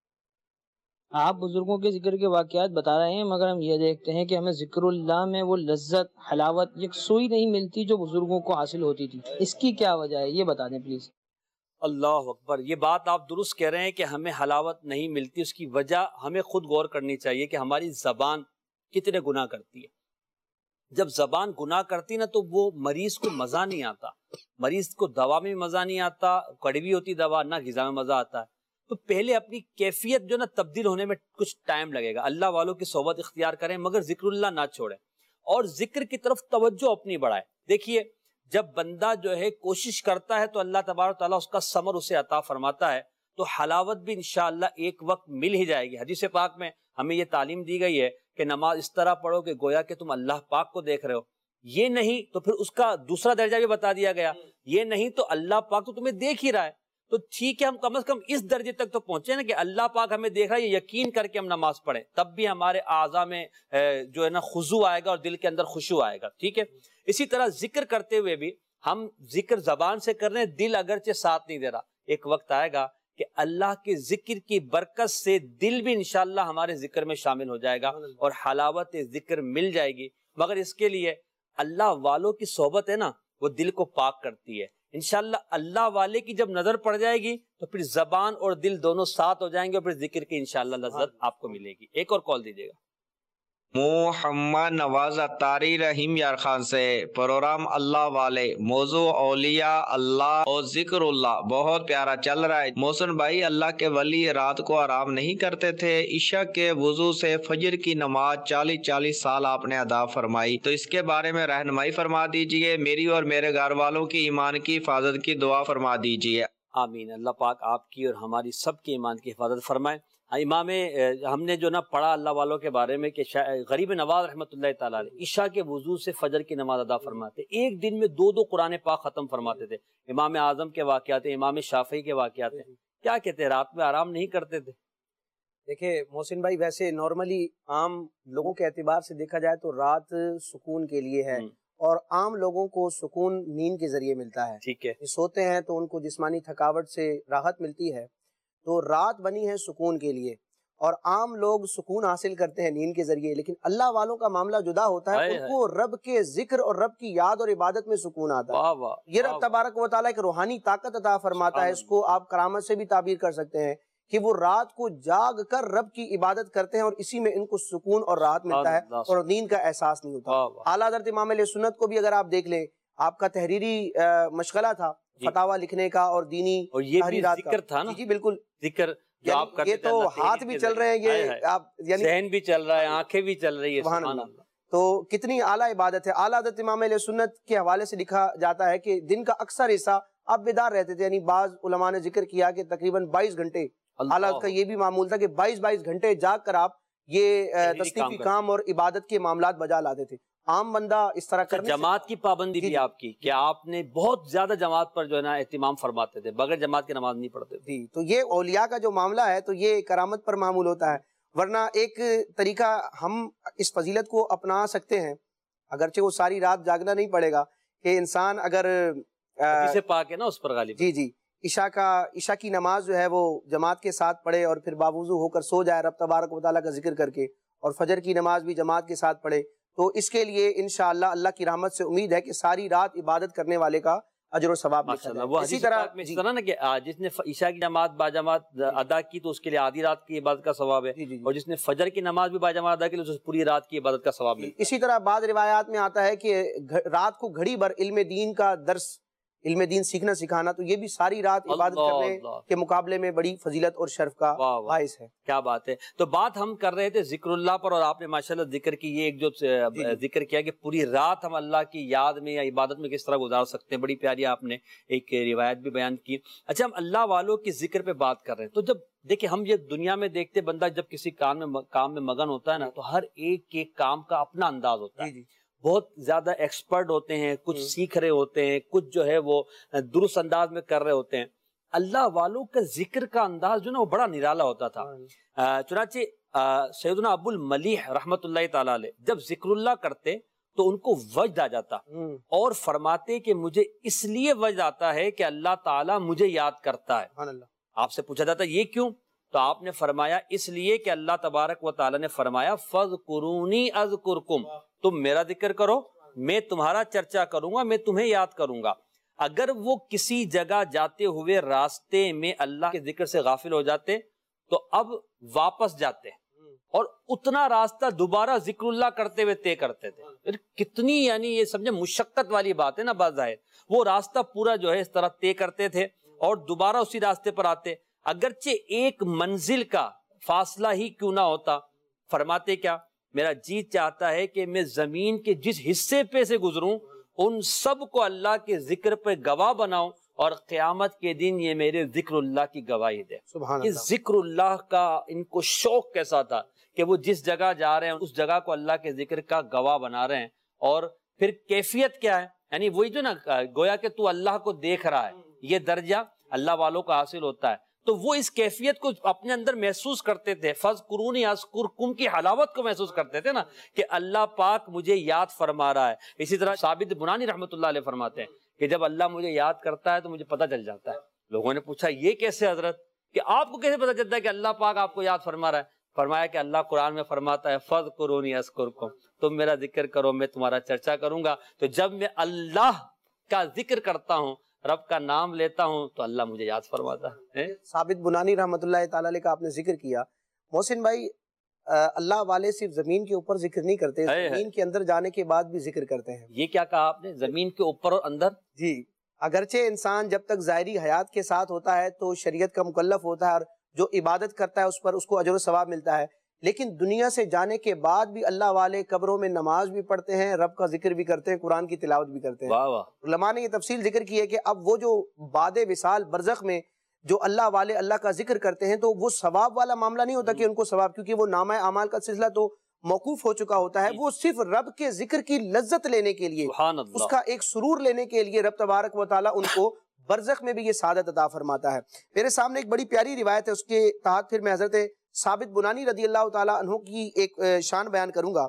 آپ بزرگوں کے ذکر کے واقعات بتا رہے ہیں، مگر ہم یہ دیکھتے ہیں کہ ہمیں ذکر اللہ میں وہ لذت، حلاوت یکسوئی نہیں ملتی جو بزرگوں کو حاصل ہوتی تھی، اس کی کیا وجہ ہے، یہ بتا دیں پلیز۔ اللہ اکبر، یہ بات آپ درست کہہ رہے ہیں کہ ہمیں حلاوت نہیں ملتی، اس کی وجہ ہمیں خود غور کرنی چاہیے کہ ہماری زبان کتنے گناہ کرتی ہے۔ جب زبان گناہ کرتی نا تو وہ مریض کو مزہ نہیں آتا، مریض کو دوا میں مزہ نہیں آتا، کڑوی ہوتی دوا، نہ غذا میں مزہ آتا ہے۔ تو پہلے اپنی کیفیت جو نا تبدیل ہونے میں کچھ ٹائم لگے گا، اللہ والوں کی صحبت اختیار کریں مگر ذکر اللہ نہ چھوڑیں، اور ذکر کی طرف توجہ اپنی بڑھائیں۔ دیکھیے، جب بندہ جو ہے کوشش کرتا ہے تو اللہ تبارک و تعالیٰ اس کا ثمر اسے عطا فرماتا ہے، تو حلاوت بھی انشاءاللہ ایک وقت مل ہی جائے گی۔ حدیث پاک میں ہمیں یہ تعلیم دی گئی ہے کہ نماز اس طرح پڑھو کہ گویا کہ تم اللہ پاک کو دیکھ رہے ہو، یہ نہیں تو پھر اس کا دوسرا درجہ بھی بتا دیا گیا، یہ نہیں تو اللہ پاک تو تمہیں دیکھ ہی رہا ہے، تو ٹھیک ہے ہم کم از کم اس درجے تک تو پہنچے نا کہ اللہ پاک ہمیں دیکھ رہا ہے، یہ یقین کر کے ہم نماز پڑھیں، تب بھی ہمارے اعضاء میں جو ہے نا خضوع آئے گا اور دل کے اندر خشوع آئے گا، ٹھیک ہے۔ اسی طرح ذکر کرتے ہوئے بھی ہم ذکر زبان سے کر رہے ہیں، دل اگرچہ ساتھ نہیں دے رہا، ایک وقت آئے گا کہ اللہ کے ذکر کی برکت سے دل بھی انشاءاللہ ہمارے ذکر میں شامل ہو جائے گا اور حلاوت ذکر مل جائے گی، مگر اس کے لیے اللہ والوں کی صحبت ہے نا، وہ دل کو پاک کرتی ہے۔ انشاءاللہ اللہ والے کی جب نظر پڑ جائے گی تو پھر زبان اور دل دونوں ساتھ ہو جائیں گے اور پھر ذکر کی انشاءاللہ لذت آپ کو ملے گی۔ ایک اور کال دیجیے گا۔ محمد نواز اتاری رحیم یار خان سے، پروگرام اللہ والے، موضوع اولیاء اللہ اور ذکر اللہ بہت پیارا چل رہا ہے۔ محسن بھائی، اللہ کے ولی رات کو آرام نہیں کرتے تھے، عشاء کے وضو سے فجر کی نماز 40 سال آپ نے ادا فرمائی، تو اس کے بارے میں رہنمائی فرما دیجئے، میری اور میرے گھر والوں کی ایمان کی حفاظت کی دعا فرما دیجئے۔ آمین، اللہ پاک آپ کی اور ہماری سب کی ایمان کی حفاظت فرمائے۔ امام ہم نے جو نا پڑھا اللہ والوں کے بارے میں کہ غریب نواز رحمۃ اللہ تعالیٰ علیہ عشاء کے وضو سے فجر کی نماز ادا فرماتے، ایک دن میں 2 قرآن پاک ختم فرماتے تھے۔ امام اعظم کے واقعات ہیں، امام شافعی کے واقعات ہیں، کیا کہتے ہیں، رات میں آرام نہیں کرتے تھے۔ دیکھیں محسن بھائی، ویسے نارملی عام لوگوں کے اعتبار سے دیکھا جائے تو رات سکون کے لیے ہے، اور عام لوگوں کو سکون نیند کے ذریعے ملتا ہے، ٹھیک ہے، سوتے ہیں تو ان کو جسمانی تھکاوٹ سے راحت ملتی ہے، تو رات بنی ہے سکون کے لیے، اور عام لوگ سکون حاصل کرتے ہیں نیند کے ذریعے، لیکن اللہ والوں کا معاملہ جدا ہوتا ہے، ان کو رب کے ذکر اور رب کی یاد اور عبادت میں سکون آتا ہے۔ یہ رب تبارک و تعالیٰ ایک روحانی طاقت عطا فرماتا ہے، اس کو آپ کرامت سے بھی تعبیر کر سکتے ہیں کہ وہ رات کو جاگ کر رب کی عبادت کرتے ہیں اور اسی میں ان کو سکون اور راحت ملتا ہے اور نیند کا احساس نہیں ہوتا۔ اعلیٰ حضرت امام علیہ سنت کو بھی اگر آپ دیکھ لیں، آپ کا تحریری مشغلہ تھا فتاویٰ لکھنے کا اور دینی تحریرات کا، ذکر تھا نا، جی بالکل ذکر جو آپ کرتے یہ تو ہاتھ بھی چل رہے ہیں، یہ آپ یعنی ذہن بھی چل رہا ہے، آنکھیں بھی چل رہی ہے، سبحان اللہ۔ تو کتنی اعلیٰ عبادت ہے۔ اعلیٰ حضرت امام علیہ سنت کے حوالے سے لکھا جاتا ہے کہ دن کا اکثر حصہ آپ بیدار رہتے تھے، یعنی بعض علماء نے ذکر کیا کہ تقریباً 22 گھنٹے اعلیٰ حضرت کا یہ بھی معمول تھا کہ 22 گھنٹے جاگ کر آپ یہ تصنیفی کام اور عبادت کے معاملات بجا لاتے تھے۔ عام بندہ اس طرح کرنے جماعت کی پابندی بھی آپ کی، کہ آپ نے بہت زیادہ جماعت پر جو ہے نا اہتمام فرماتے تھے، بغیر جماعت کی نماز نہیں پڑھتے تھے۔ جی، تو یہ اولیاء کا جو معاملہ ہے تو یہ کرامت پر معمول ہوتا ہے، ورنہ ایک طریقہ ہم اس فضیلت کو اپنا سکتے ہیں، اگرچہ وہ ساری رات جاگنا نہیں پڑے گا، کہ انسان اگر اسے پاک ہے نا اس پر غالب، جی عشاء کی نماز جو ہے وہ جماعت کے ساتھ پڑھے اور پھر باوضو ہو کر سو جائے رب تبارک و تعالیٰ کا ذکر کر کے، اور فجر کی نماز بھی جماعت کے ساتھ پڑھے، تو اس کے لیے انشاءاللہ اللہ کی رحمت سے امید ہے کہ ساری رات عبادت کرنے والے کا اجر و ثواب لکھا جائے۔ وہ اسی حدیث پاک میں اس طرح نا کہ جس نے عشاء کی نماز باجماعت ادا کی تو اس کے لیے آدھی رات کی عبادت کا ثواب ہے، اور جس نے فجر کی نماز بھی باجماعت ادا کی تو اسے پوری رات کی عبادت کا ثواب ملتا ہے۔ اسی طرح بعض روایات میں آتا ہے کہ رات کو گھڑی بھر علم دین کا درس، علم دین سیکھنا سکھانا، تو یہ بھی ساری رات عبادت کرنے کے مقابلے میں بڑی فضیلت اور شرف کا باعث ہے۔ کیا بات ہے۔ تو بات ہم کر رہے تھے ذکر اللہ پر، اور آپ نے ماشاءاللہ ذکر کی، یہ ایک جو ذکر کیا کہ پوری رات ہم اللہ کی یاد میں یا عبادت میں کس طرح گزار سکتے ہیں، بڑی پیاری آپ نے ایک روایت بھی بیان کی۔ اچھا، ہم اللہ والوں کی ذکر پہ بات کر رہے ہیں، تو جب دیکھیں ہم یہ دنیا میں دیکھتے بندہ جب کسی کام میں مگن ہوتا ہے نا، تو ہر ایک کے کام کا اپنا انداز ہوتا ہے، بہت زیادہ ایکسپرٹ ہوتے ہیں، کچھ سیکھ رہے ہوتے ہیں، کچھ جو ہے وہ درست انداز میں کر رہے ہوتے ہیں۔ اللہ والوں کا ذکر کا انداز جو نا وہ بڑا نرالا ہوتا تھا۔ چنانچہ سیدنا ابو الملیح رحمت اللہ تعالی علیہ جب ذکر اللہ کرتے تو ان کو وجد آ جاتا، اور فرماتے کہ مجھے اس لیے وجد آتا ہے کہ اللہ تعالیٰ مجھے یاد کرتا ہے۔ آپ سے پوچھا جاتا یہ کیوں؟ تو آپ نے فرمایا اس لیے کہ اللہ تبارک و تعالیٰ نے فرمایا فَاذْكُرُونِي أَذْكُرْكُمْ، تم میرا ذکر کرو میں تمہارا چرچا کروں گا، میں تمہیں یاد کروں گا۔ اگر وہ کسی جگہ جاتے ہوئے راستے میں اللہ کے ذکر سے غافل ہو جاتے تو اب واپس جاتے اور اتنا راستہ دوبارہ ذکر اللہ کرتے ہوئے طے کرتے تھے۔ کتنی یعنی یہ سمجھے مشقت والی بات ہے نا، بظاہر وہ راستہ پورا جو ہے اس طرح طے کرتے تھے اور دوبارہ اسی راستے پر آتے، اگرچہ ایک منزل کا فاصلہ ہی کیوں نہ ہوتا۔ فرماتے کیا، میرا جی چاہتا ہے کہ میں زمین کے جس حصے پہ سے گزروں ان سب کو اللہ کے ذکر پہ گواہ بناؤں، اور قیامت کے دن یہ میرے ذکر اللہ کی گواہی دے۔ اس ذکر اللہ کا ان کو شوق کیسا تھا کہ وہ جس جگہ جا رہے ہیں اس جگہ کو اللہ کے ذکر کا گواہ بنا رہے ہیں، اور پھر کیفیت کیا ہے، یعنی وہی جو نا گویا کہ تو اللہ کو دیکھ رہا ہے، یہ درجہ اللہ والوں کا حاصل ہوتا ہے۔ تو وہ اس کیفیت کو اپنے اندر محسوس کرتے تھے، فَاذْكُرُونِي أَذْكُرْكُمْ کی حلاوت کو محسوس کرتے تھے نا، کہ اللہ پاک مجھے یاد فرما رہا ہے۔ اسی طرح ثابت بنانی رحمت اللہ علیہ فرماتے ہیں کہ جب اللہ مجھے یاد کرتا ہے تو مجھے پتہ چل جاتا ہے۔ لوگوں نے پوچھا یہ کیسے حضرت، کہ آپ کو کیسے پتہ چلتا ہے کہ اللہ پاک آپ کو یاد فرما رہا ہے؟ فرمایا کہ اللہ قرآن میں فرماتا ہے فَاذْكُرُونِي أَذْكُرْكُمْ، تم میرا ذکر کرو میں تمہارا چرچا کروں گا۔ تو جب میں اللہ کا ذکر کرتا ہوں، رب کا نام لیتا ہوں، تو اللہ مجھے یاد فرماتا ہے۔ ثابت بنانی رحمت اللہ تعالیٰ علیہ کا آپ نے ذکر کیا، محسن بھائی اللہ والے صرف زمین کے اوپر ذکر نہیں کرتے، زمین کے اندر جانے کے بعد بھی ذکر کرتے ہیں۔ یہ کیا کہا آپ نے، زمین کے اوپر اور اندر؟ جی، اگرچہ انسان جب تک ظاہری حیات کے ساتھ ہوتا ہے تو شریعت کا مکلف ہوتا ہے اور جو عبادت کرتا ہے اس پر اس کو اجر و ثواب ملتا ہے، لیکن دنیا سے جانے کے بعد بھی اللہ والے قبروں میں نماز بھی پڑھتے ہیں، رب کا ذکر بھی کرتے ہیں، قرآن کی تلاوت بھی کرتے ہیں۔ علماء نے یہ تفصیل ذکر کی ہے کہ اب وہ جو بعد وصال برزخ میں جو اللہ والے اللہ کا ذکر کرتے ہیں تو وہ ثواب والا معاملہ نہیں ہوتا کہ ان کو ثواب، کیونکہ وہ نامہ اعمال کا سلسلہ تو موقوف ہو چکا ہوتا ہے، وہ صرف رب کے ذکر کی لذت لینے کے لیے، اس کا ایک سرور لینے کے لیے رب تبارک و تعالیٰ ان کو برزخ میں بھی یہ سعادت عطا فرماتا ہے۔ میرے سامنے ایک بڑی پیاری روایت ہے، اس کے تحت پھر میں حضرت ثابت بنانی رضی اللہ تعالیٰ عنہ کی ایک شان بیان کروں گا۔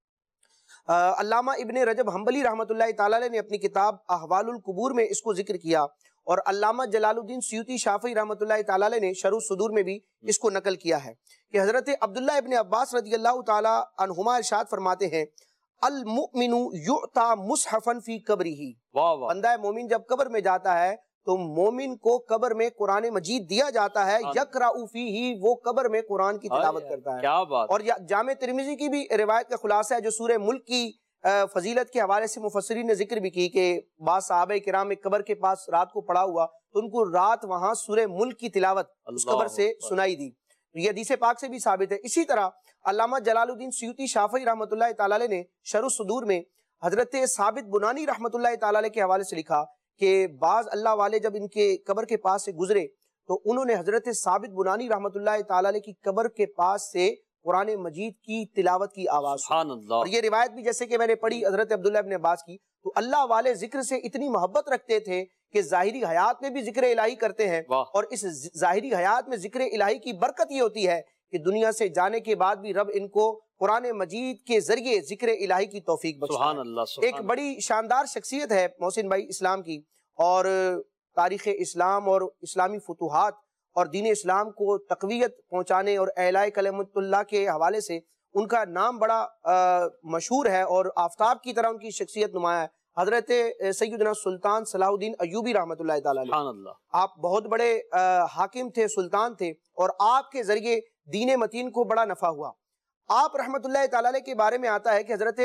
علامہ ابن رجب حنبلی رحمت اللہ تعالیٰ نے اپنی کتاب احوال القبور میں اس کو ذکر کیا، اور علامہ جلال الدین سیوطی شافعی رحمت اللہ تعالیٰ نے شرح الصدور میں بھی اس کو نقل کیا ہے کہ حضرت عبداللہ ابن عباس رضی اللہ تعالیٰ عنہما ارشاد فرماتے ہیں، المؤمن یعطا مصحفا فی قبرہ، بندہ مومن جب قبر میں جاتا ہے تو مومن کو قبر میں قرآن مجید دیا جاتا ہے، یقرأ فیہ، وہ قبر میں قرآن کی تلاوت کرتا ہے۔ کیا بات! اور جامع ترمذی کی بھی روایت کا خلاصہ ہے جو سورہ ملک کی فضیلت کے حوالے سے مفسرین نے ذکر بھی کی کہ بعض صحابہ کرام ایک قبر کے پاس رات کو پڑا ہوا تو ان کو رات وہاں سورہ ملک کی تلاوت اس قبر سے سنائی دی۔ یہ حدیث پاک سے بھی ثابت ہے۔ اسی طرح علامہ جلال الدین سیوطی شافعی رحمۃ اللہ تعالی علیہ نے شرح الصدور میں حضرت ثابت بنانی رحمۃ اللہ تعالی علیہ کے حوالے سے لکھا کہ بعض اللہ والے جب ان کے قبر کے پاس سے گزرے تو انہوں نے حضرت ثابت بنانی رحمۃ اللہ تعالی علیہ کی قبر کے پاس سے قرآن مجید کی تلاوت کی آواز سبحان اللہ۔ اور یہ روایت بھی جیسے کہ میں نے پڑھی حضرت عبداللہ ابن عباس کی، تو اللہ والے ذکر سے اتنی محبت رکھتے تھے کہ ظاہری حیات میں بھی ذکر الہی کرتے ہیں، اور اس ظاہری حیات میں ذکر الہی کی برکت یہ ہوتی ہے کہ دنیا سے جانے کے بعد بھی رب ان کو قرآن مجید کے ذریعے ذکر الہی کی توفیق بخشتا ہے۔ سبحان اللہ۔ ایک بڑی شاندار شخصیت ہے محسن بھائی اسلام کی، اور تاریخ اسلام اور اسلامی فتوحات اور دین اسلام کو تقویت پہنچانے اور اعلاء کلمت اللہ کے حوالے سے ان کا نام بڑا مشہور ہے اور آفتاب کی طرح ان کی شخصیت نمایاں ہے۔ حضرت سیدنا سلطان صلاح الدین ایوبی رحمۃ اللہ تعالی علیہ، آپ بہت بڑے حاکم تھے، سلطان تھے، اور آپ کے ذریعے دین متین کو بڑا نفع ہوا۔ آپ رحمۃ اللہ تعالی علیہ کے بارے میں آتا ہے کہ حضرت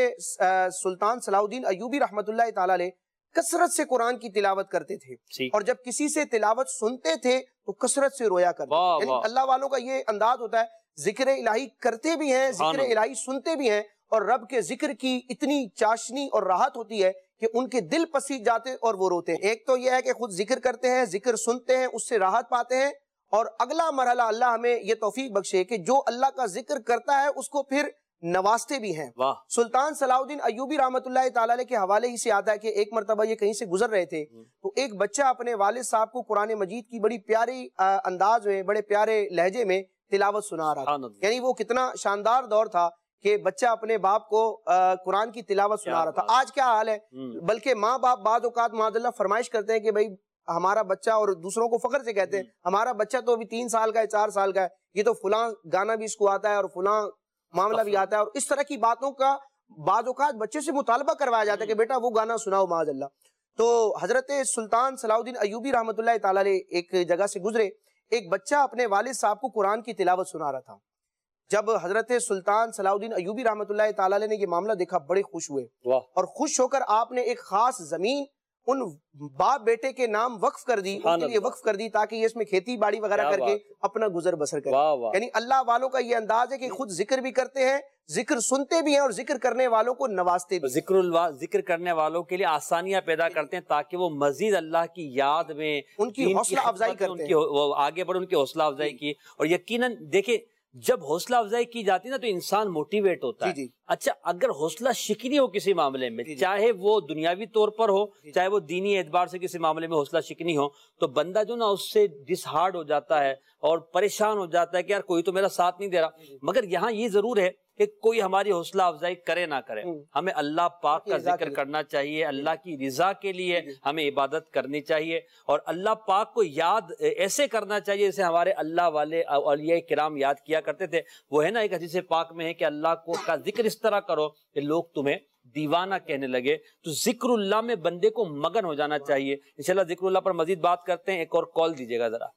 سلطان صلاح الدین ایوبی رحمۃ اللہ تعالی علیہ کثرت سے قرآن کی تلاوت کرتے تھے، اور جب کسی سے تلاوت سنتے تھے تو کثرت سے رویا کرتے تھے۔ یعنی اللہ والوں کا یہ انداز ہوتا ہے، ذکر الہی کرتے بھی ہیں، ذکر الہی سنتے بھی ہیں، اور رب کے ذکر کی اتنی چاشنی اور راحت ہوتی ہے کہ ان کے دل پسیج جاتے اور وہ روتے ہیں۔ ایک تو یہ ہے کہ خود ذکر کرتے ہیں، ذکر سنتے ہیں، اس سے راحت پاتے ہیں، اور اگلا مرحلہ اللہ ہمیں یہ توفیق بخشے کہ جو اللہ کا ذکر کرتا ہے اس کو پھر نوازتے بھی ہیں۔ سلطان صلاح الدین ایوبی رحمۃ اللہ تعالی علیہ کے حوالے ہی سے آتا ہے کہ ایک مرتبہ یہ کہیں سے گزر رہے تھے تو ایک بچہ اپنے والد صاحب کو قرآن مجید کی بڑی پیاری انداز میں، بڑے پیارے لہجے میں تلاوت سنا رہا تھا۔ یعنی وہ کتنا شاندار دور تھا کہ بچہ اپنے باپ کو قرآن کی تلاوت سنا رہا تھا۔ آج کیا حال ہے، بلکہ ماں باپ بعض اوقات معاذ اللہ فرمائش کرتے ہیں کہ بھائی ہمارا بچہ، اور دوسروں کو فخر سے کہتے ہیں ہمارا بچہ تو ابھی 3 سال کا ہے، 4 سال کا ہے، یہ تو فلاں گانا بھی اس کو آتا ہے اور فلاں معاملہ بھی آتا ہے، اور اس طرح کی باتوں کا بعض اوقات بچے سے مطالبہ کروایا جاتا ہے کہ بیٹا وہ گانا سناؤ معاذ اللہ۔ تو حضرت سلطان صلاح الدین ایوبی رحمۃ اللہ تعالی علیہ ایک جگہ سے گزرے، ایک بچہ اپنے والد صاحب کو قرآن کی تلاوت سنا رہا تھا۔ جب حضرت سلطان صلاح الدین ایوبی رحمۃ اللہ تعالی علیہ نے یہ معاملہ دیکھا بڑے خوش ہوئے، اور خوش ہو کر آپ نے ایک خاص زمین ان باپ بیٹے کے نام وقف کر دی، ان کے لیے وقف کر دی تاکہ یہ اس میں کھیتی باڑی وغیرہ کر کے اپنا گزر بسر کرے۔ یعنی اللہ والوں کا یہ انداز ہے کہ خود ذکر بھی کرتے ہیں، ذکر سنتے بھی ہیں، اور ذکر کرنے والوں کو نوازتے بھی۔ ذکر کرنے والوں کے لیے آسانیاں پیدا کرتے ہیں تاکہ وہ مزید اللہ کی یاد میں ان کی حوصلہ افزائی کرتے ہیں، وہ آگے بڑھے، ان کی حوصلہ افزائی کی۔ اور یقیناً دیکھیں جب حوصلہ افزائی کی جاتی ہے نا تو انسان موٹیویٹ ہوتا ہے۔ اچھا اگر حوصلہ شکنی ہو کسی معاملے میں، چاہے وہ دنیاوی طور پر ہو چاہے وہ دینی اعتبار سے کسی معاملے میں حوصلہ شکنی ہو، تو بندہ جو نا اس سے ڈس ہارڈ ہو جاتا ہے اور پریشان ہو جاتا ہے کہ یار کوئی تو میرا ساتھ نہیں دے رہا۔ مگر یہاں یہ ضرور ہے کہ کوئی ہماری حوصلہ افزائی کرے نہ کرے، ہمیں اللہ پاک کا ذکر کرنا چاہیے، اللہ کی رضا کے لیے ہمیں عبادت کرنی چاہیے، اور اللہ پاک کو یاد ایسے کرنا چاہیے جیسے ہمارے اللہ والے اولیاء کرام یاد کیا کرتے تھے۔ وہ ہے نا ایک حدیث پاک میں ہے کہ اللہ کو کا ذکر اس طرح کرو کہ لوگ تمہیں دیوانہ کہنے لگے۔ تو ذکر اللہ میں بندے کو مگن ہو جانا چاہیے۔ انشاءاللہ ذکر اللہ پر مزید بات کرتے ہیں۔ ایک اور کال دیجیے گا ذرا۔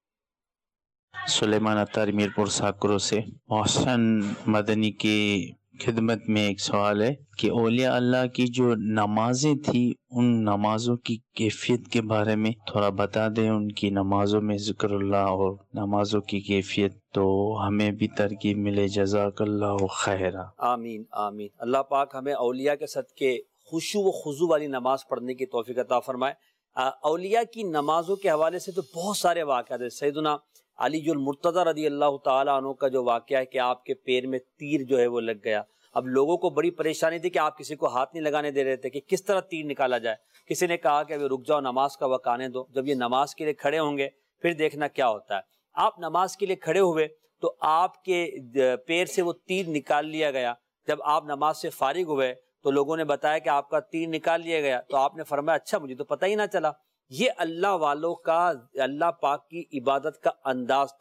سلیمان اتاری میرپور ساکرو سے۔ محسن مدنی کی خدمت میں ایک سوال ہے کہ اولیاء اللہ کی جو نمازیں تھی ان نمازوں کی کیفیت کے بارے میں تھوڑا بتا دیں، ان کی نمازوں میں ذکر اللہ اور نمازوں کی کیفیت، تو ہمیں بھی ترغیب ملے۔ جزاک اللہ خیرہ۔ آمین آمین۔ اللہ پاک ہمیں اولیاء کے صدقے خشوع و خضوع والی نماز پڑھنے کی توفیق عطا فرمائے۔ اولیاء کی نمازوں کے حوالے سے تو بہت سارے واقعات ہیں۔ سیدنا علی المرتضی رضی اللہ تعالیٰ عنہ کا جو واقعہ ہے کہ آپ کے پیر میں تیر جو ہے وہ لگ گیا۔ اب لوگوں کو بڑی پریشانی تھی کہ آپ کسی کو ہاتھ نہیں لگانے دے رہے تھے کہ کس طرح تیر نکالا جائے۔ کسی نے کہا کہ ابھی رک جاؤ، نماز کا وقت آنے دو، جب یہ نماز کے لیے کھڑے ہوں گے پھر دیکھنا کیا ہوتا ہے۔ آپ نماز کے لیے کھڑے ہوئے تو آپ کے پیر سے وہ تیر نکال لیا گیا۔ جب آپ نماز سے فارغ ہوئے تو لوگوں نے بتایا کہ آپ کا تیر نکال لیا گیا، تو آپ نے فرمایا اچھا مجھے تو پتہ ہی نہ چلا۔ یہ اللہ والوں کا، اللہ پاک کی عبادت کا انداز تھا۔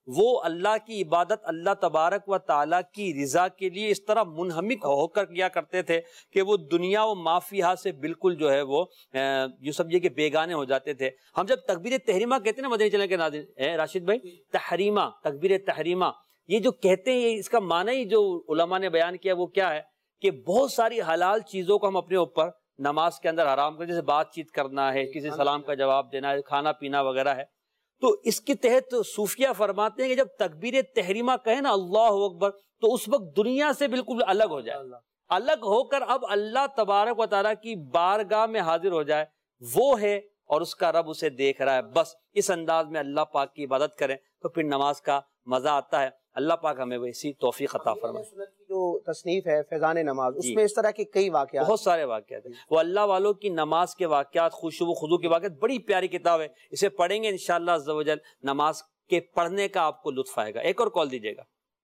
وہ اللہ کی عبادت اللہ تبارک و تعالیٰ کی رضا کے لیے اس طرح منہمک ہو کر کیا کرتے تھے کہ وہ دنیا و مافیہ سے بالکل جو ہے وہ یوں سمجھے کہ بیگانے ہو جاتے تھے. ہم جب تکبیر تحریمہ کہتے ہیں نا مدنی چینل کے ناظرین، راشد بھائی، تحریمہ، تکبیر تحریمہ، یہ جو کہتے ہیں اس کا معنی ہی جو علماء نے بیان کیا وہ کیا ہے کہ بہت ساری حلال چیزوں کو ہم اپنے اوپر نماز کے اندر حرام کریں، جیسے بات چیت کرنا ہے، کسی سلام کا جواب دینا ہے، کھانا پینا وغیرہ ہے. تو اس کے تحت صوفیہ فرماتے ہیں کہ جب تکبیر تحریمہ کہیں نا اللہ اکبر، تو اس وقت دنیا سے بالکل الگ ہو جائے، الگ ہو کر اب اللہ تبارک و تعالیٰ کی بارگاہ میں حاضر ہو جائے. وہ ہے اور اس کا رب اسے دیکھ رہا ہے. بس اس انداز میں اللہ پاک کی عبادت کریں تو پھر نماز کا مزہ آتا ہے. اللہ پاک ہمیں ویسی توفیق عطا فرمائے. جو تصنیف ہے فیضان نماز، اس میں اس طرح کے کئی واقعات، بہت سارے واقعات ہیں. وہ اللہ والوں کی نماز کے واقعات، خشوع و خضوع کے واقعات، بڑی پیاری کتاب ہے. اسے پڑھیں گے انشاءاللہ عز و جل نماز کے پڑھنے کا آپ کو لطف آئے گا. ایک اور کال دیجیے گا.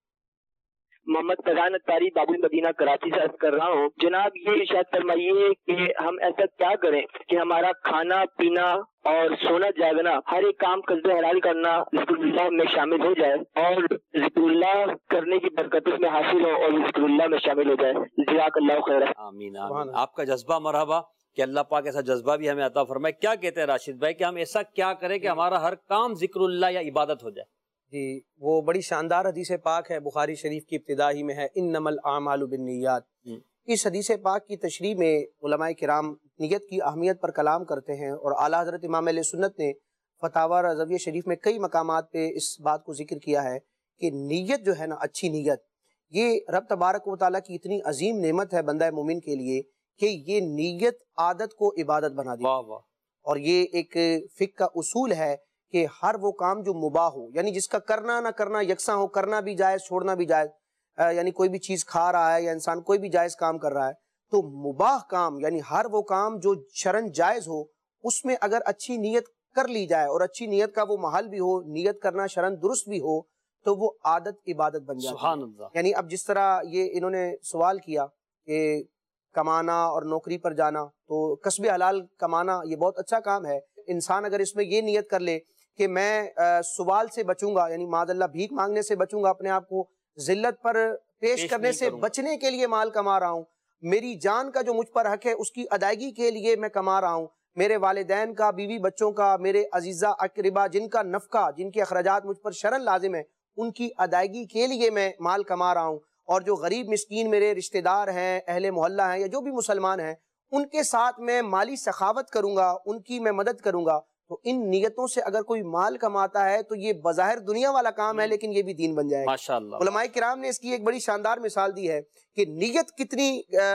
محمد فیضان اتاری باب المدینہ کراچی سے عرض کر رہا ہوں. جناب یہ ارشاد فرمائیے کہ ہم ایسا کیا کریں کہ ہمارا کھانا پینا اور سونا جاگنا ہر ایک کام قصد حلال کرنا ذکر اللہ میں شامل ہو جائے اور ذکر اللہ کرنے کی برکت اس میں حاصل ہو اور ذکر اللہ میں شامل ہو جائے. جزاک اللہ خیر. آمین آمین. آپ کا جذبہ مرحبا کہ اللہ پاک ایسا جذبہ بھی ہمیں عطا فرمائے. کیا کہتے ہیں راشد بھائی کہ ہم ایسا کیا کریں کہ ہمارا ہر کام ذکر اللہ یا عبادت ہو جائے؟ جی وہ بڑی شاندار حدیث پاک ہے، بخاری شریف کی ابتدا ہی میں ہے انما الاعمال بالنیات. اس حدیث پاک کی تشریح میں علماء کرام نیت کی اہمیت پر کلام کرتے ہیں، اور اعلیٰ حضرت امام اہل سنت نے فتاوی رضویہ شریف میں کئی مقامات پہ اس بات کو ذکر کیا ہے کہ نیت جو ہے نا، اچھی نیت، یہ رب تبارک و تعالیٰ کی اتنی عظیم نعمت ہے بندہ مومن کے لیے کہ یہ نیت عادت کو عبادت بنا دی. اور یہ ایک فقہ کا اصول ہے کہ ہر وہ کام جو مباح ہو، یعنی جس کا کرنا نہ کرنا یکساں ہو، کرنا بھی جائز چھوڑنا بھی جائز، یعنی کوئی بھی چیز کھا رہا ہے یا انسان کوئی بھی جائز کام کر رہا ہے، تو مباح کام یعنی ہر وہ کام جو شرعاً جائز ہو اس میں اگر اچھی نیت کر لی جائے اور اچھی نیت کا وہ محل بھی ہو، نیت کرنا شرعاً درست بھی ہو، تو وہ عادت عبادت بن جاتی ہے. سبحان اللہ. یعنی اب جس طرح یہ انہوں نے سوال کیا کہ کمانا اور نوکری پر جانا، تو کسب حلال کمانا یہ بہت اچھا کام ہے. انسان اگر اس میں یہ نیت کر لے کہ میں سوال سے بچوں گا، یعنی معاذ اللہ بھیک مانگنے سے بچوں گا، اپنے آپ کو ذلت پر پیش کرنے سے بچنے کے لیے مال کما رہا ہوں، میری جان کا جو مجھ پر حق ہے اس کی ادائیگی کے لیے میں کما رہا ہوں، میرے والدین کا، بیوی بچوں کا، میرے عزیزہ اقربا جن کا نفقہ، جن کے اخراجات مجھ پر شرعاً لازم ہے، ان کی ادائیگی کے لیے میں مال کما رہا ہوں، اور جو غریب مسکین میرے رشتہ دار ہیں، اہل محلہ ہیں، یا جو بھی مسلمان ہیں، ان کے ساتھ میں مالی سخاوت کروں گا، ان کی میں مدد کروں گا. تو ان نیتوں سے اگر کوئی مال کماتا ہے تو یہ بظاہر دنیا والا کام ہے، لیکن یہ بھی دین بن جائے گا. ماشاءاللہ. علماء کرام نے اس کی ایک بڑی شاندار مثال دی ہے کہ نیت کتنی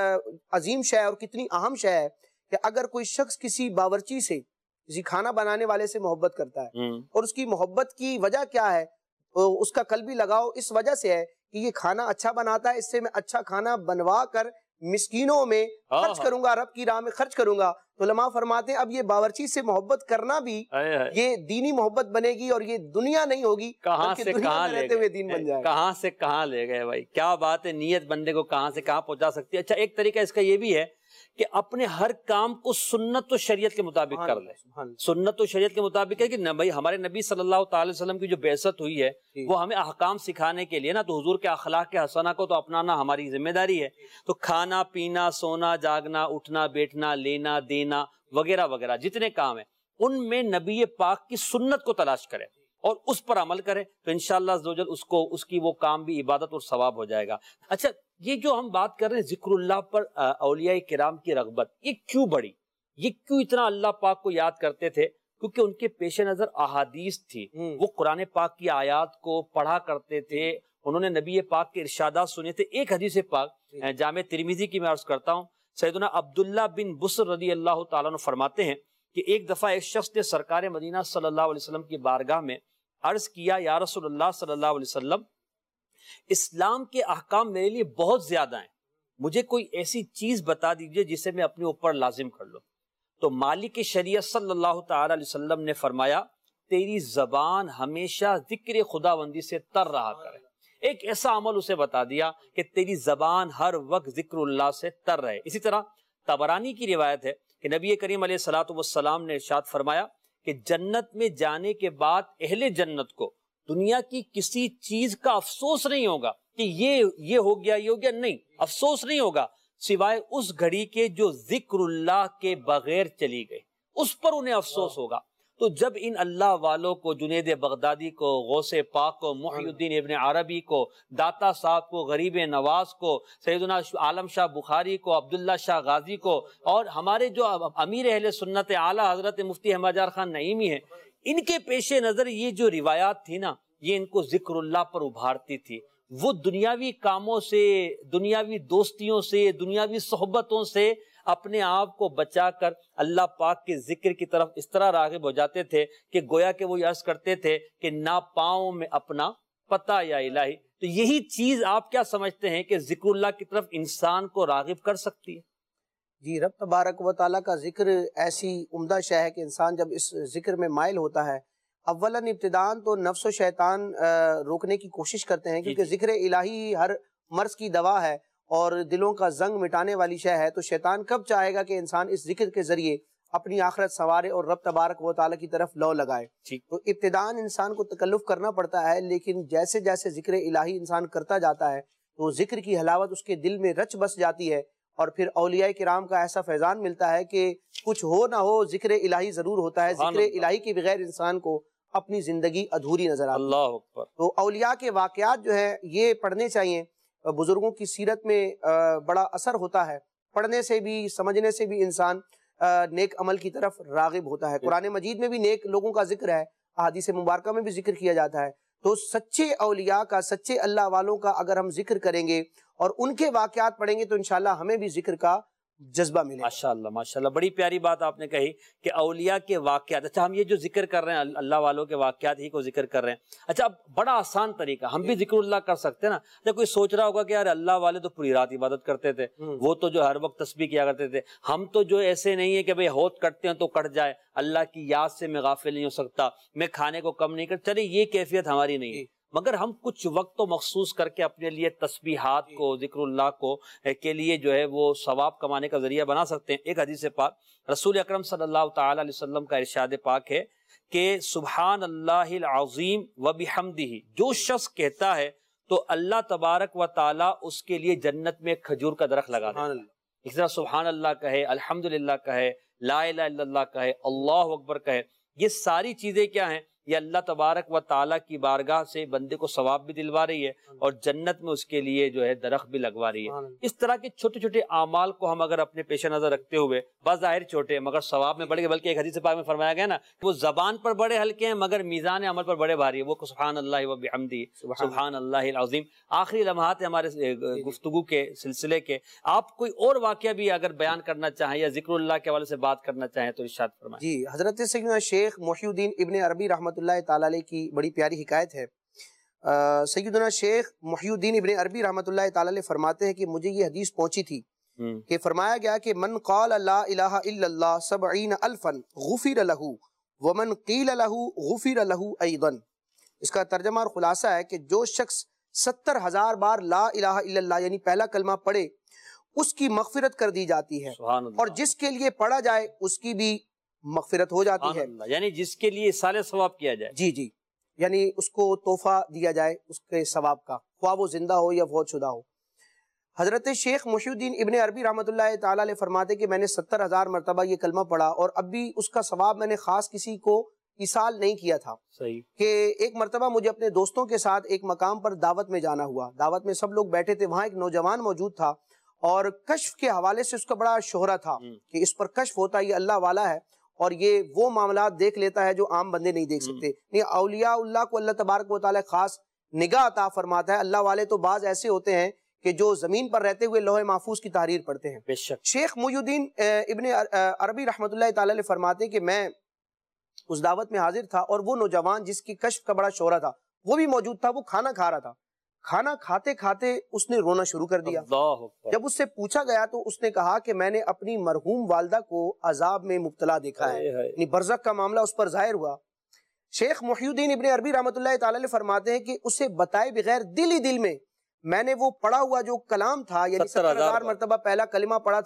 عظیم شے اور کتنی اہم شے ہے کہ اگر کوئی شخص کسی باورچی سے، کسی کھانا بنانے والے سے محبت کرتا ہے، اور اس کی محبت کی وجہ کیا ہے، اس کا قلبی لگاؤ اس وجہ سے ہے کہ یہ کھانا اچھا بناتا ہے، اس سے میں اچھا کھانا بنوا کر مسکینوں میں خرچ کروں گا، رب کی راہ میں خرچ کروں گا. تو علماء فرماتے ہیں اب یہ باورچی سے محبت کرنا بھی یہ دینی محبت بنے گی، اور یہ دنیا نہیں ہوگی، کہاں سے کہاں لے گئے، دین بن جائے. کہاں سے کہاں لے گئے بھائی، کیا بات ہے. نیت بندے کو کہاں سے کہاں پہنچا سکتی ہے. اچھا ایک طریقہ اس کا یہ بھی ہے کہ اپنے ہر کام کو سنت و شریعت کے مطابق کر لے. سنت و شریعت کے مطابق ہے کہ بھائی ہمارے نبی صلی اللہ تعالی وسلم کی جو بعثت ہوئی ہے وہ ہمیں احکام سکھانے کے لیے نا، تو حضور کے اخلاق کے حسنہ کو تو اپنانا ہماری ذمہ داری ہے. تو کھانا پینا، سونا جاگنا، اٹھنا بیٹھنا، لینا دینا وغیرہ وغیرہ جتنے کام ہیں ان میں نبی پاک کی سنت کو تلاش کرے اور اس پر عمل کرے تو انشاءاللہ عزوجل اس کی وہ کام بھی عبادت اور ثواب ہو جائے گا. اچھا یہ جو ہم بات کر رہے ہیں ذکر اللہ پر اولیاء کرام کی رغبت، یہ کیوں بڑی، یہ کیوں اتنا اللہ پاک کو یاد کرتے تھے؟ کیونکہ ان کے پیش نظر احادیث تھی، وہ قرآن پاک کی آیات کو پڑھا کرتے تھے، انہوں نے نبی پاک کے ارشادات سنے تھے. ایک حدیث پاک جامع ترمذی کی میں عرض کرتا ہوں، سیدنا عبداللہ بن بصر رضی اللہ تعالیٰ عنہ فرماتے ہیں کہ ایک دفعہ ایک شخص نے سرکار مدینہ صلی اللہ علیہ وسلم کی بارگاہ میں عرض کیا، یا رسول اللہ صلی اللہ علیہ وسلم، اسلام کے احکام میرے لیے بہت زیادہ ہیں، مجھے کوئی ایسی چیز بتا دیجئے جسے میں اپنے اوپر لازم کر لوں. تو مالک شریعت صلی اللہ تعالی علیہ وسلم نے فرمایا، تیری زبان ہمیشہ ذکر خداوندی سے تر رہا کرے. ایک ایسا عمل اسے بتا دیا کہ تیری زبان ہر وقت ذکر اللہ سے تر رہے. اسی طرح طبرانی کی روایت ہے کہ نبی کریم علیہ الصلوۃ والسلام نے ارشاد فرمایا کہ جنت میں جانے کے بعد اہل جنت کو دنیا کی کسی چیز کا افسوس نہیں ہوگا کہ یہ ہو گیا یہ ہو گیا، نہیں، افسوس نہیں ہوگا سوائے اس گھڑی کے جو ذکر اللہ کے بغیر چلی گئی، اس پر انہیں افسوس ہوگا۔ تو جب ان اللہ والوں کو، جنید بغدادی کو، غوث پاک کو، محی الدین ابن عربی کو، داتا صاحب کو، غریب نواز کو، سیدنا عالم شاہ بخاری کو، عبداللہ شاہ غازی کو، اور ہمارے جو امیر اہل سنت اعلیٰ حضرت مفتی احمد جار خان نعیمی ہیں، ان کے پیش نظر یہ جو روایات تھی نا، یہ ان کو ذکر اللہ پر ابھارتی تھی۔ وہ دنیاوی کاموں سے، دنیاوی دوستیوں سے، دنیاوی صحبتوں سے اپنے آپ کو بچا کر اللہ پاک کے ذکر کی طرف اس طرح راغب ہو جاتے تھے کہ گویا کہ وہ یہ عرض کرتے تھے کہ نا پاؤں میں اپنا پتہ یا الہی۔ تو یہی چیز آپ کیا سمجھتے ہیں کہ ذکر اللہ کی طرف انسان کو راغب کر سکتی ہے؟ جی، رب تبارک و تعالیٰ کا ذکر ایسی عمدہ شے ہے کہ انسان جب اس ذکر میں مائل ہوتا ہے، اولاً ابتداً تو نفس و شیطان روکنے کی کوشش کرتے ہیں، کیونکہ ذکر الہی ہر مرض کی دوا ہے اور دلوں کا زنگ مٹانے والی شے ہے۔ تو شیطان کب چاہے گا کہ انسان اس ذکر کے ذریعے اپنی آخرت سنوارے اور رب تبارک و تعالیٰ کی طرف لو لگائے۔ تو ابتداً انسان کو تکلف کرنا پڑتا ہے، لیکن جیسے جیسے ذکر الہی انسان کرتا جاتا ہے تو ذکر کی حلاوت اس کے دل میں رچ بس جاتی ہے، اور پھر اولیاء کرام کا ایسا فیضان ملتا ہے کہ کچھ ہو نہ ہو ذکر الہی ضرور ہوتا ہے۔ ذکر الہی کے بغیر انسان کو اپنی زندگی ادھوری نظر آتی ہے۔ اللہ اکبر۔ تو اولیاء کے واقعات جو ہیں یہ پڑھنے چاہیے، بزرگوں کی سیرت میں بڑا اثر ہوتا ہے، پڑھنے سے بھی سمجھنے سے بھی انسان نیک عمل کی طرف راغب ہوتا ہے۔ قرآن مجید میں بھی نیک لوگوں کا ذکر ہے، احادیث مبارکہ میں بھی ذکر کیا جاتا ہے۔ تو سچے اولیاء کا، سچے اللہ والوں کا اگر ہم ذکر کریں گے اور ان کے واقعات پڑھیں گے تو انشاءاللہ ہمیں بھی ذکر کا جذبہ ملے۔ ماشاءاللہ ماشاءاللہ، بڑی پیاری بات آپ نے کہی کہ اولیاء کے واقعات۔ اچھا، ہم یہ جو ذکر کر رہے ہیں اللہ والوں کے واقعات ہی کو ذکر کر رہے ہیں، اچھا اب بڑا آسان طریقہ، ہم بھی ذکر اللہ کر سکتے ہیں نا؟ جب کوئی سوچ رہا ہوگا کہ یار اللہ والے تو پوری رات عبادت کرتے تھے، وہ تو جو ہر وقت تسبیح کیا کرتے تھے، ہم تو جو ایسے نہیں ہے کہ بھئی ہوت کٹتے ہیں تو کٹ جائے، اللہ کی یاد سے میں غافل نہیں ہو سکتا، میں کھانے کو کم نہیں کرتا، چلے یہ کیفیت ہماری نہیں ہے، مگر ہم کچھ وقت تو مخصوص کر کے اپنے لیے تسبیحات کو، ذکر اللہ کو کے لیے جو ہے وہ ثواب کمانے کا ذریعہ بنا سکتے ہیں۔ ایک حدیث پاک رسول اکرم صلی اللہ تعالی علیہ وسلم کا ارشاد پاک ہے کہ سبحان اللہ العظیم و بحمدہ، جو شخص کہتا ہے تو اللہ تبارک و تعالی اس کے لیے جنت میں کھجور کا درخت لگا دیتا ہے۔ اس طرح سبحان اللہ کہے، الحمدللہ کہے، لا الہ الا اللہ کہے، اللہ اکبر کہے، یہ ساری چیزیں کیا ہیں؟ یہ اللہ تبارک و تعالیٰ کی بارگاہ سے بندے کو ثواب بھی دلوا رہی ہے اور جنت میں اس کے لیے جو ہے درخت بھی لگوا رہی ہے۔ اس طرح کے چھوٹے چھوٹے اعمال کو ہم اگر اپنے پیش نظر رکھتے ہوئے، بظاہر چھوٹے مگر ثواب میں بڑے گئے، بلکہ ایک حدیث پاک میں فرمایا گیا نا، وہ زبان پر بڑے ہلکے ہیں مگر میزان عمل پر بڑے بھاری ہے، وہ سبحان اللہ و بحمدہ، سبحان اللہ العظیم۔ آخری لمحات ہمارے گفتگو کے سلسلے کے، آپ کوئی اور واقعہ بھی اگر بیان کرنا چاہیں یا ذکر اللہ کے حوالے سے بات کرنا چاہیں تو ارشاد فرمائیں۔ جی، حضرت سیدنا شیخ محی الدین ابن عربی رحمۃ اللہ تعالی علیہ کی بڑی پیاری حکایت ہے۔ سیدنا شیخ محی الدین ابن عربی رحمۃ اللہ تعالی علیہ فرماتے ہیں کہ مجھے یہ حدیث پہنچی تھی کہ فرمایا گیا کہ من قال لا الہ الا اللہ 70,000 غفر لہ ومن قیل لہ غفر لہ ایضا۔ اس کا ترجمہ اور خلاصہ ہے کہ جو شخص 70,000 بار لا الہ الا اللہ یعنی پہلا کلمہ پڑھے اس کی مغفرت کر دی جاتی ہے، اور جس کے لیے پڑھا جائے اس کی بھی مغفرت ہو جاتی ہے، یعنی جس کے لیے سال ثواب کیا جائے۔ جی جی، یعنی اس کو تحفہ دیا جائے اس کے ثواب کا، خواہ وہ زندہ ہو یا فوت شدہ ہو۔ حضرت شیخ محی الدین ابن عربی رحمۃ اللہ تعالیٰ علیہ فرماتے کہ میں نے 70,000 مرتبہ یہ کلمہ پڑھا اور اب بھی اس کا ثواب میں نے خاص کسی کو ایصال نہیں کیا تھا۔ صحیح کہ ایک مرتبہ مجھے اپنے دوستوں کے ساتھ ایک مقام پر دعوت میں جانا ہوا، دعوت میں سب لوگ بیٹھے تھے، وہاں ایک نوجوان موجود تھا اور کشف کے حوالے سے اس کا بڑا شہرہ تھا کہ اس پر کشف ہوتا ہے، یہ اللہ والا ہے اور یہ وہ معاملات دیکھ لیتا ہے جو عام بندے نہیں دیکھ سکتے۔ یہ اولیاء اللہ کو اللہ تبارک و تعالی خاص نگاہ عطا فرماتا ہے۔ اللہ والے تو بعض ایسے ہوتے ہیں کہ جو زمین پر رہتے ہوئے لوح محفوظ کی تحریر پڑھتے ہیں۔ بے شک۔ شیخ محی الدین ابن عربی رحمۃ اللہ تعالی علیہ فرماتے ہیں کہ میں اس دعوت میں حاضر تھا اور وہ نوجوان جس کی کشف کا بڑا شہرہ تھا وہ بھی موجود تھا، وہ کھانا کھا رہا تھا۔ کھانا کھاتے کھاتے اس نے رونا شروع کر دیا۔ جب اس سے پوچھا گیا تو اس نے کہا کہ میں نے اپنی مرحوم والدہ کو عذاب میں مبتلا دیکھا ہے، یعنی برزخ کا معاملہ اس پر ظاہر ہوا۔ شیخ محی الدین ابن عربی رحمۃ اللہ تعالی علیہ فرماتے ہیں کہ اسے بتائے بغیر دل ہی دل میں میں نے وہ پڑھا ہوا جو کلام تھا، یعنی 70,000 مرتبہ پہلا کلمہ پڑھا تھا،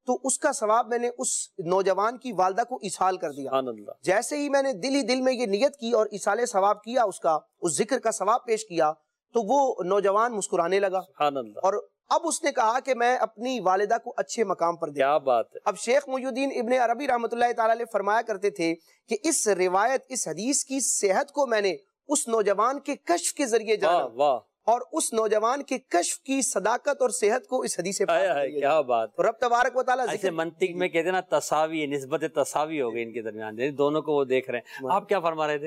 تو اس کا ثواب میں نے اس نوجوان کی والدہ کو ایصال کر دیا۔ جیسے ہی میں نے دل ہی دل میں یہ نیت کی اور ایصال ثواب کیا، اس کا اس ذکر کا ثواب پیش کیا، تو وہ نوجوان مسکرانے لگا اور اب اس نے کہا کہ میں اپنی والدہ کو اچھے مقام پر دیا۔ کیا بات ہے۔ اب شیخ محی الدین ابن عربی رحمۃ اللہ تعالی علیہ فرمایا کرتے تھے کہ اس روایت، اس حدیث کی صحت کو میں نے اس نوجوان کے کشف کے ذریعے جانا اور اس نوجوان کے کشف کی صداقت اور صحت کو اس حدیث پاک کے ذریعے کیا بات۔ رب تبارک و تعالیٰ ایسے منطق میں کہتے ہیں نا تساوی، نسبت تساوی ہو گئی ان کے درمیان، دونوں کو وہ دیکھ رہے ہیں۔ آپ کیا فرما رہے تھے؟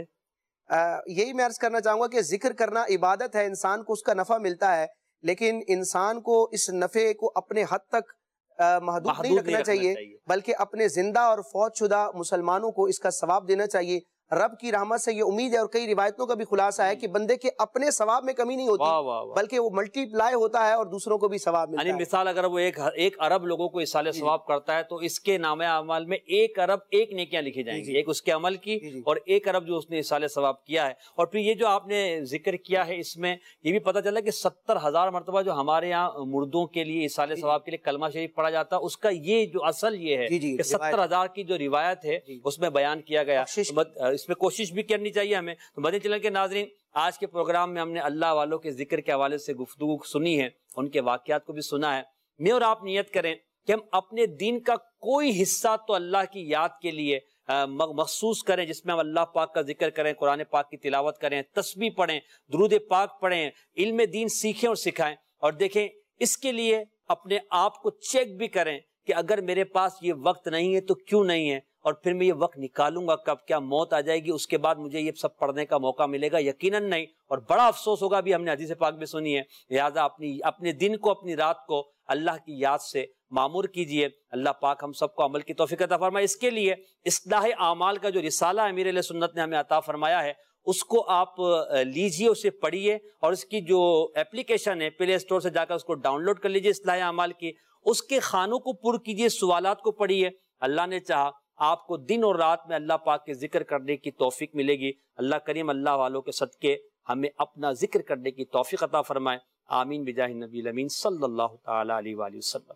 یہی میں عرض کرنا چاہوں گا کہ ذکر کرنا عبادت ہے، انسان کو اس کا نفع ملتا ہے، لیکن انسان کو اس نفع کو اپنے حد تک محدود نہیں رکھنا چاہیے، بلکہ اپنے زندہ اور فوت شدہ مسلمانوں کو اس کا ثواب دینا چاہیے۔ رب کی رحمت سے یہ امید ہے اور کئی روایتوں کا بھی خلاصہ ہے کہ بندے کے اپنے ثواب میں کمی نہیں ہوتی، بلکہ وہ ملٹی پلائی ہوتا ہے اور دوسروں کو بھی ثواب ملتا ہے۔ یعنی مثال اگر وہ ایک ارب لوگوں کو ایصال ثواب کرتا ہے تو اس کے نامہ اعمال میں 1 ارب 1 نیکیاں لکھی جائیں گی، ایک اس کے عمل کی اور 1 ارب جو اس نے ایصال ثواب کیا ہے۔ اور پھر یہ جو آپ نے ذکر کیا ہے، اس میں یہ بھی پتہ چلا کہ 70,000 مرتبہ جو ہمارے یہاں مردوں کے لیے ایصال ثواب کے لیے کلمہ شریف پڑھا جاتا ہے، اس کا یہ جو اصل یہ ہے کہ 70,000 کی جو روایت ہے اس میں بیان کیا گیا، اس میں کوشش بھی کرنی چاہیے ہمیں۔ تو مدنی چینل کے ناظرین، آج کے پروگرام میں ہم نے اللہ والوں کے ذکر کے حوالے سے گفتگو سنی ہے، ان کے واقعات کو بھی سنا ہے۔ میں اور آپ نیت کریں کہ ہم اپنے دین کا کوئی حصہ تو اللہ کی یاد کے لیے مخصوص کریں، جس میں ہم اللہ پاک کا ذکر کریں، قرآن پاک کی تلاوت کریں، تسبیح پڑھیں، درود پاک پڑھیں، علم دین سیکھیں اور سکھائیں۔ اور دیکھیں، اس کے لیے اپنے آپ کو چیک بھی کریں کہ اگر میرے پاس یہ وقت نہیں ہے تو کیوں نہیں ہے، اور پھر میں یہ وقت نکالوں گا کب؟ کیا موت آ جائے گی اس کے بعد مجھے یہ سب پڑھنے کا موقع ملے گا؟ یقیناً نہیں، اور بڑا افسوس ہوگا بھی۔ ہم نے حدیث پاک بھی سنی ہے، لہٰذا اپنے دن کو، اپنی رات کو اللہ کی یاد سے معمور کیجئے۔ اللہ پاک ہم سب کو عمل کی توفیق عطا فرمائے۔ اس کے لیے اصلاح اعمال کا جو رسالہ امیر علیہ سنت نے ہمیں عطا فرمایا ہے، اس کو آپ لیجئے، اسے پڑھیے، اور اس کی جو اپلیکیشن ہے پلے اسٹور سے جا کر اس کو ڈاؤن لوڈ کر لیجئے، اصلاح اعمال کی۔ اس کے خانوں کو پر کیجئے، سوالات کو پڑھیے۔ اللہ نے چاہا آپ کو دن اور رات میں اللہ پاک کے ذکر کرنے کی توفیق ملے گی۔ اللہ کریم اللہ والوں کے صدقے ہمیں اپنا ذکر کرنے کی توفیق عطا فرمائے۔ آمین بجاہ نبی الامین صلی اللہ تعالی علیہ وآلہ وسلم۔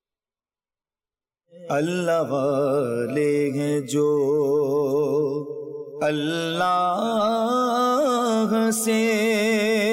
اللہ والے ہیں جو اللہ سے